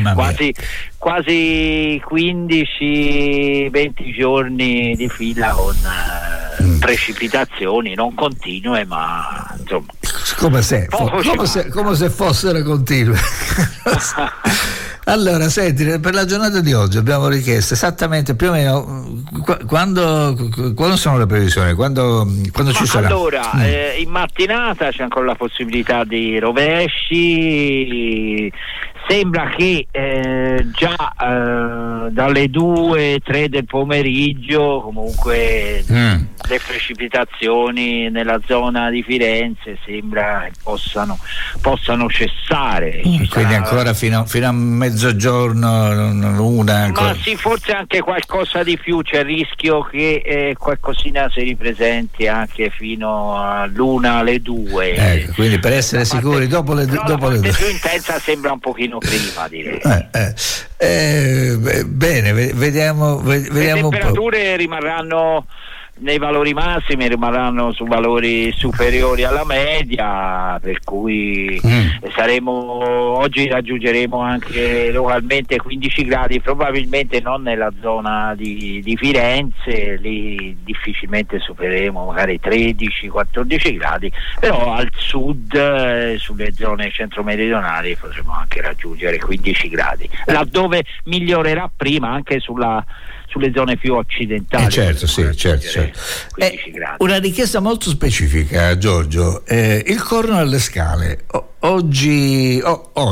Quasi 15-20 giorni di fila con precipitazioni non continue, ma insomma come se fossero continue. Allora, senti, per la giornata di oggi abbiamo richiesto esattamente più o meno quando sono le previsioni, quando ci sarà. Allora, in mattinata c'è ancora la possibilità di rovesci, sembra che già dalle 2-3 del pomeriggio comunque le precipitazioni nella zona di Firenze sembra che possano cessare. Quindi ancora fino a mezzogiorno, una ancora. Ma sì, forse anche qualcosa di più, c'è il rischio che qualcosina si ripresenti anche fino all'1 alle 2. Ecco, quindi per essere sicuri dopo le 2. La parte più intensa sembra un pochino prima, direi. Bene, vediamo. Le temperature rimarranno nei valori massimi, rimarranno su valori superiori alla media, per cui oggi raggiungeremo anche localmente 15 gradi, probabilmente non nella zona di Firenze, lì difficilmente supereremo magari 13-14 gradi, però al sud, sulle zone centro-meridionali, potremo anche raggiungere 15 gradi, laddove migliorerà prima anche sulle zone più occidentali. Certo. Una richiesta molto specifica, Giorgio. Il Corno alle Scale. Oggi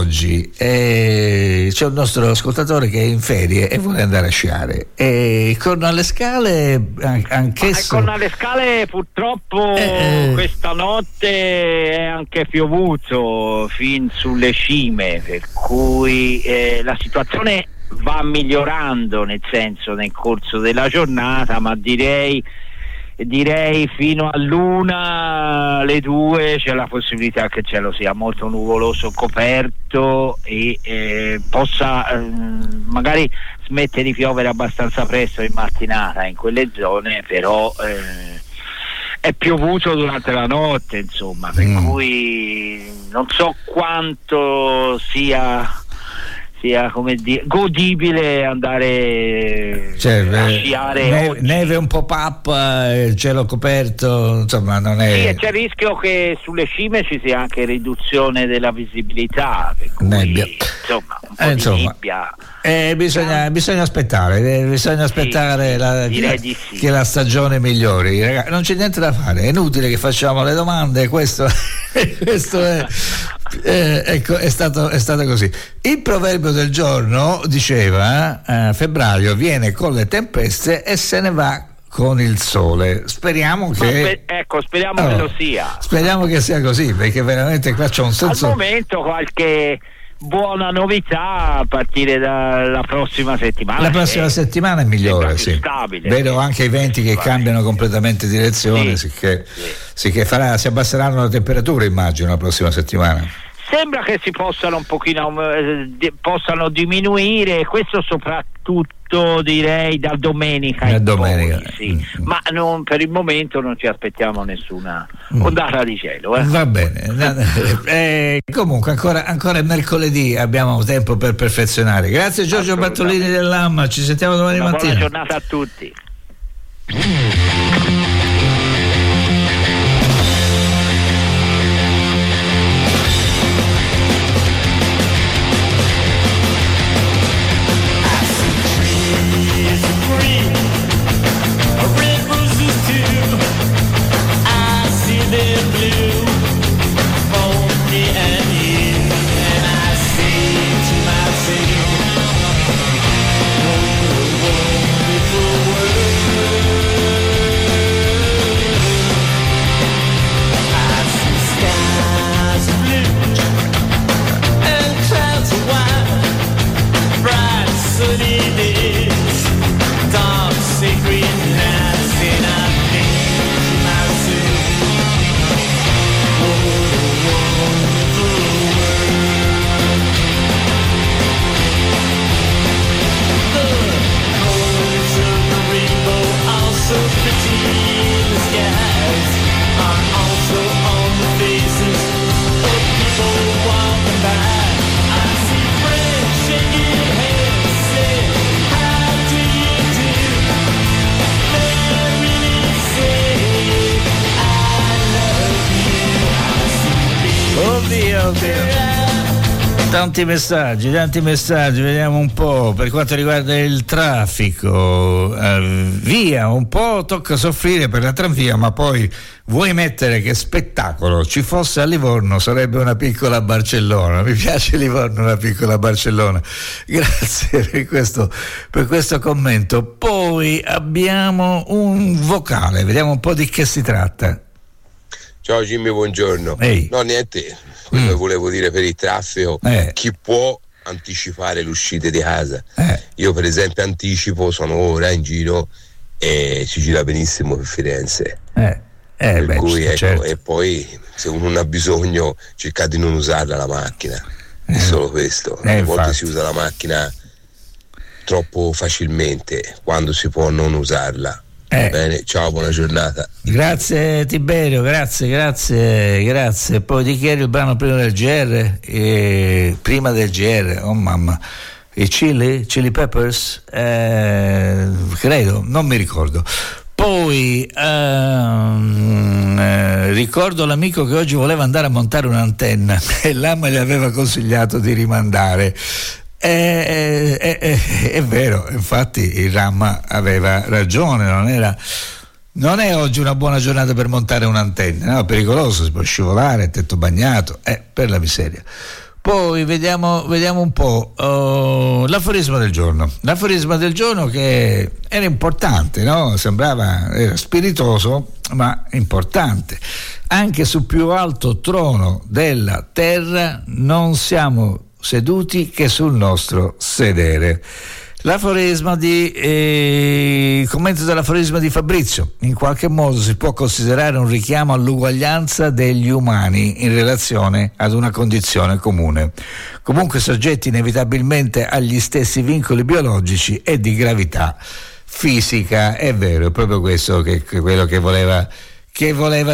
c'è un nostro ascoltatore che è in ferie e vuole andare a sciare. Il Corno alle Scale anch'esso. Il Corno alle Scale purtroppo questa notte è anche piovuto fin sulle cime, per cui la situazione va migliorando, nel corso della giornata, ma direi fino all'1, alle 2 c'è la possibilità che il cielo sia molto nuvoloso, coperto e possa magari smette di piovere abbastanza presto in mattinata in quelle zone, però è piovuto durante la notte, insomma, per cui non so quanto sia sia come dire godibile andare a sciare neve un po' pop, cielo coperto, insomma non è. Sì, e c'è il rischio che sulle cime ci sia anche riduzione della visibilità, per cui, nebbia. Insomma un po' di nebbia. Bisogna aspettare, direi di sì. che la stagione migliori. Ragazzi, non c'è niente da fare, è inutile che facciamo le domande, questo è ecco, è stato così. Il proverbio del giorno diceva febbraio viene con le tempeste e se ne va con il sole. Speriamo che speriamo che lo sia. Speriamo che sia così, perché veramente qua c'è un senso. Al momento qualche buona novità a partire dalla prossima settimana. La prossima settimana è migliore, sì. Stabile, vedo anche i venti che cambiano completamente direzione, sicché si abbasseranno le temperature, immagino, la prossima settimana. Sembra che si possano un pochino possano diminuire, questo soprattutto direi da domenica in poi, sì. Ma per il momento non ci aspettiamo nessuna ondata di cielo. Va bene. Comunque ancora è mercoledì, abbiamo tempo per perfezionare. Grazie Giorgio Bartolini dell'AMMA, ci sentiamo domani mattina. Buona giornata a tutti. Tanti messaggi, vediamo un po'. Per quanto riguarda il traffico, via un po' tocca soffrire per la tranvia, ma poi vuoi mettere che spettacolo ci fosse a Livorno, sarebbe una piccola Barcellona. Mi piace Livorno, una piccola Barcellona. Grazie per questo commento. Poi abbiamo un vocale, vediamo un po' di che si tratta. Ciao Jimmy, buongiorno. No, niente, quello che volevo dire per il traffico, chi può anticipare le uscite di casa? Io per esempio anticipo, sono ora in giro e si gira benissimo per Firenze. Per cui ecco, certo. E poi se uno non ha bisogno cerca di non usarla la macchina, è solo questo. A volte si usa la macchina troppo facilmente quando si può non usarla. Bene, ciao, buona giornata. Grazie Tiberio, grazie. Poi di chi era il brano prima del GR? Prima del GR, oh mamma, i Chili Peppers? Credo, non mi ricordo. Poi ricordo l'amico che oggi voleva andare a montare un'antenna e l'AMA gli aveva consigliato di rimandare. È vero, infatti il RAM aveva ragione, non è oggi una buona giornata per montare un'antenna, no? Pericoloso, si può scivolare, tetto bagnato, per la miseria. Poi vediamo un po' l'aforisma del giorno che era importante, no? Era spiritoso ma importante. Anche sul più alto trono della terra non siamo seduti che sul nostro sedere. L'aforisma commento dell'aforisma di Fabrizio: in qualche modo si può considerare un richiamo all'uguaglianza degli umani in relazione ad una condizione comune, comunque soggetti inevitabilmente agli stessi vincoli biologici e di gravità fisica. È vero, è proprio questo quello che voleva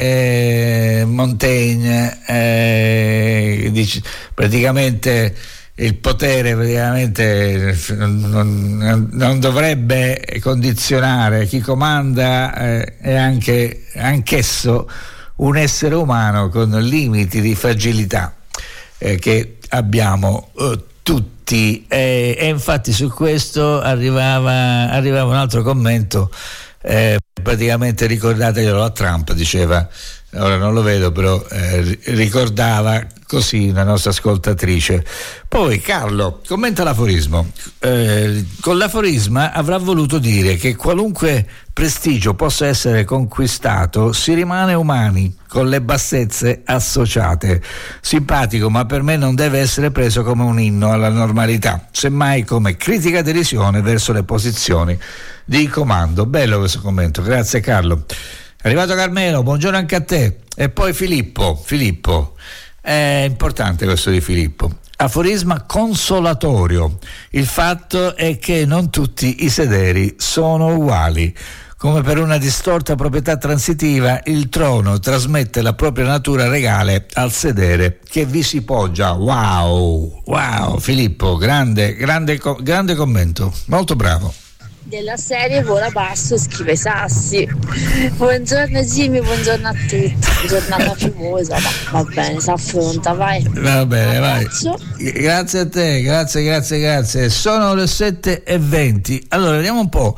dire Montaigne, praticamente il potere praticamente non dovrebbe condizionare chi comanda, è anch'esso un essere umano con limiti di fragilità che abbiamo tutti, e infatti su questo arrivava un altro commento, praticamente ricordateglielo a Trump, diceva, ora non lo vedo però ricordava così una nostra ascoltatrice. Poi Carlo commenta l'aforismo, con l'aforisma avrà voluto dire che qualunque prestigio possa essere conquistato si rimane umani con le bassezze associate. Simpatico, ma per me non deve essere preso come un inno alla normalità, semmai come critica derisione verso le posizioni di comando. Bello questo commento, grazie Carlo. È arrivato Carmelo, buongiorno anche a te. E poi Filippo, è importante questo di Filippo. Aforisma consolatorio. Il fatto è che non tutti i sederi sono uguali. Come per una distorta proprietà transitiva, il trono trasmette la propria natura regale al sedere che vi si poggia. Wow, Filippo, grande commento, molto bravo. Della serie Vola Basso scrive Sassi. Buongiorno Jimmy, buongiorno a tutti. Giornata piovosa, ma va bene, si affronta, vai. Va bene, vai. Grazie a te, grazie. Sono le 7:20. Allora, vediamo un po'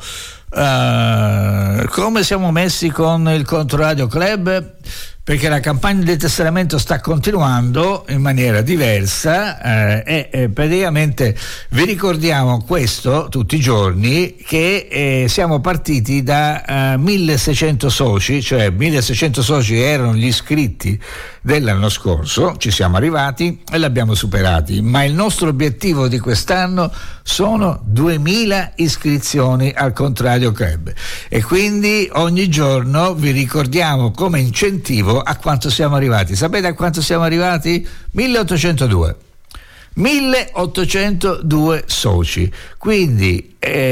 come siamo messi con il Controradio Club, perché la campagna di tesseramento sta continuando in maniera diversa, e praticamente vi ricordiamo questo tutti i giorni, che siamo partiti da 1600 soci, cioè 1600 soci erano gli iscritti dell'anno scorso, ci siamo arrivati e l'abbiamo superati, ma il nostro obiettivo di quest'anno sono 2000 iscrizioni al Controradio Club, e quindi ogni giorno vi ricordiamo come incentivo a quanto siamo arrivati. Sapete a quanto siamo arrivati? 1802 soci, quindi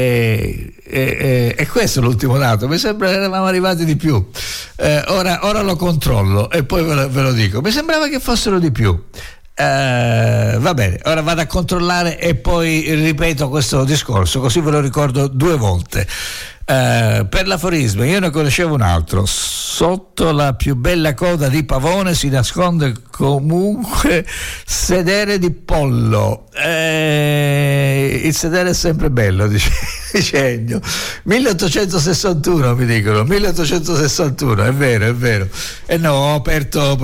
è questo l'ultimo dato. Mi sembra che eravamo arrivati di più, ora lo controllo e poi ve lo dico. Mi sembrava che fossero di più. Va bene, ora vado a controllare e poi ripeto questo discorso, così ve lo ricordo 2 volte. Per l'aforismo io ne conoscevo un altro: sotto la più bella coda di pavone si nasconde comunque sedere di pollo. Il sedere è sempre bello, dice Ennio. 1861 mi dicono, 1861, è vero. E no, ho aperto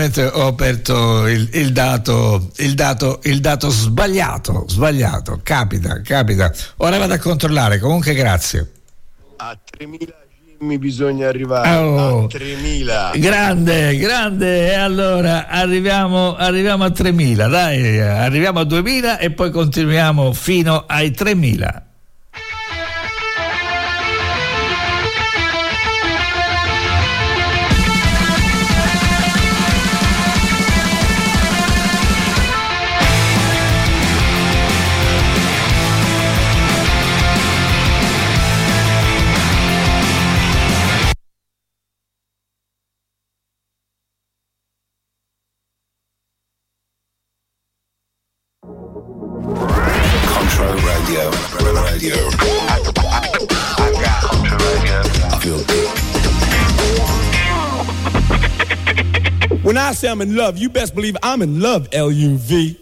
il dato sbagliato. Capita. Ora vado a controllare, comunque grazie. A 3.000 Jimmy bisogna arrivare, a 3.000. Grande, e allora arriviamo a 3.000, dai, arriviamo a 2.000 e poi continuiamo fino ai 3.000. When I say I'm in love, you best believe I'm in love, LUV.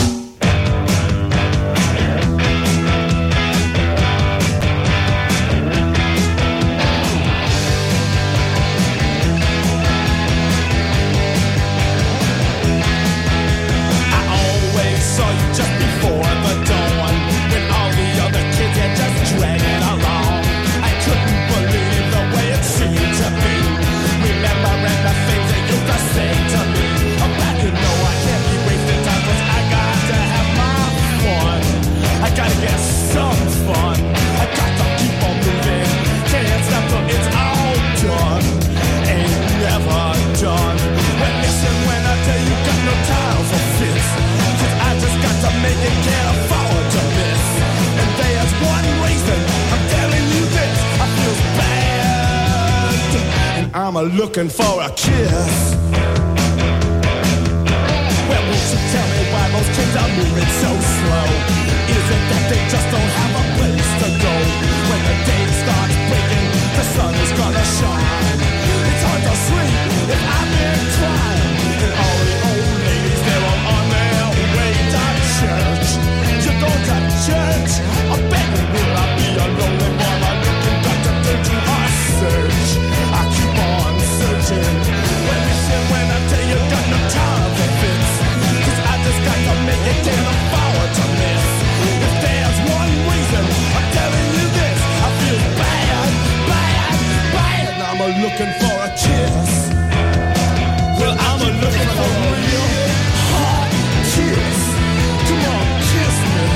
I'm looking for a kiss. Well, won't you tell me why most trains are moving so slow. Is it that they just don't have a place to go? When the day starts breaking, the sun is gonna shine. It's hard to sleep if I've been trying. And all the old ladies, they're all on their way to church. You go to church, I bet will I be alone and while I'm looking back to do a search. I keep on searching. Well, listen when I tell you, got no time for fits. 'Cause I just got to make it, can't afford to miss. If there's one reason I'm telling you this, I feel bad, bad, bad. I'm a looking for a kiss. Well, I'm a looking for a real hot kiss. Come on, kiss me.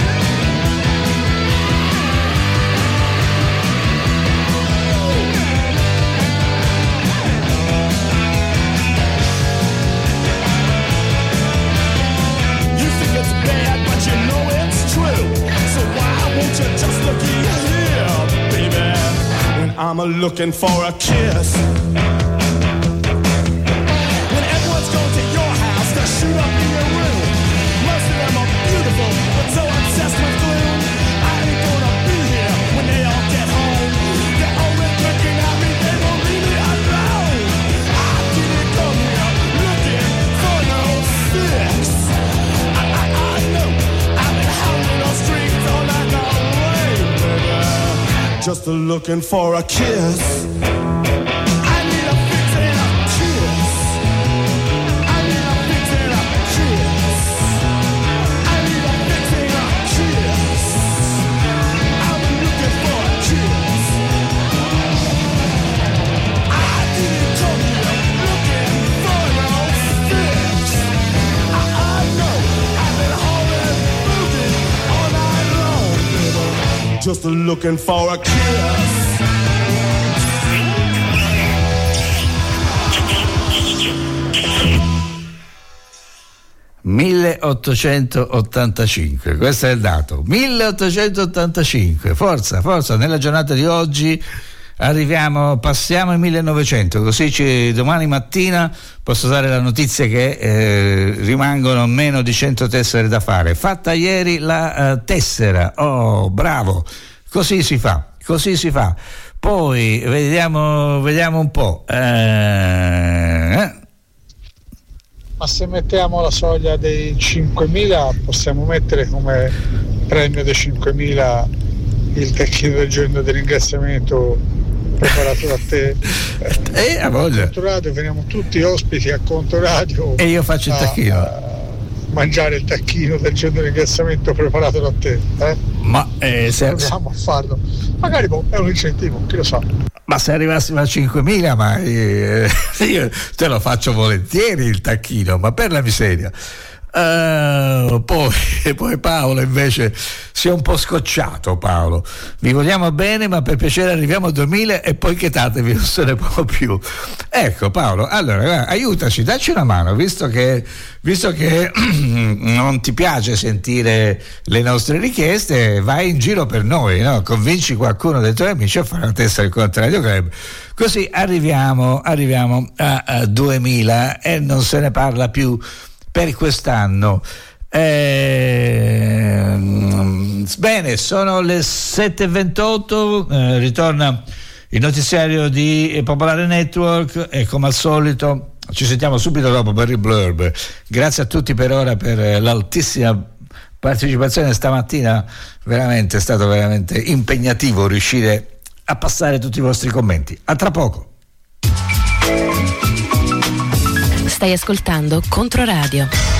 You think it's bad, but you know it's true. So why won't you just look here, baby? When I'm a looking for a kiss. When everyone's going to your house to shoot up in your room. Most of them are beautiful, but so obsessed with gloom. I ain't gonna be here when they all get home. They're always looking at me, they won't leave me alone. I didn't come here looking for no fix. I know I've been howling on streets all night long, baby. Just looking for a kiss. I need a fix and a kiss. I need a fix and a kiss. I need a fix and a kiss. I'm looking for a kiss. I didn't come here looking for no fix. I know I've been hauling, moving all night long, baby. Just looking for a kiss. 1885, questo è il dato, 1885, forza, forza, nella giornata di oggi passiamo ai 1900, così domani mattina posso dare la notizia che rimangono meno di 100 tessere da fare. Fatta ieri la tessera, oh bravo, così si fa. Poi vediamo un po'. Ma se mettiamo la soglia dei 5.000 possiamo mettere come premio dei 5.000 il tacchino del giorno di ringraziamento preparato da te. A voglia. A Contoradio veniamo tutti ospiti a Contoradio e io faccio il tacchino. Mangiare il tacchino del giorno di ringraziamento preparato da te. Ma se proviamo a farlo. Magari è un incentivo, chi lo sa. Ma se arrivassimo a 5.000, ma io te lo faccio volentieri il tacchino, ma per la miseria. Poi Paolo invece si è un po' scocciato. Paolo, vi vogliamo bene, ma per piacere arriviamo a 2000 e poi chetatevi, non se ne può più. Ecco Paolo, allora aiutaci, dacci una mano, visto che non ti piace sentire le nostre richieste, vai in giro per noi, no? Convinci qualcuno dei tuoi amici a fare la testa del Contoradio Club, così arriviamo a 2000 e non se ne parla più per quest'anno. Bene, sono le 7:28, ritorna il notiziario di Popolare Network e come al solito ci sentiamo subito dopo per il blurb. Grazie a tutti per ora per l'altissima partecipazione stamattina, è stato veramente impegnativo riuscire a passare tutti i vostri commenti. A tra poco. Stai ascoltando Controradio.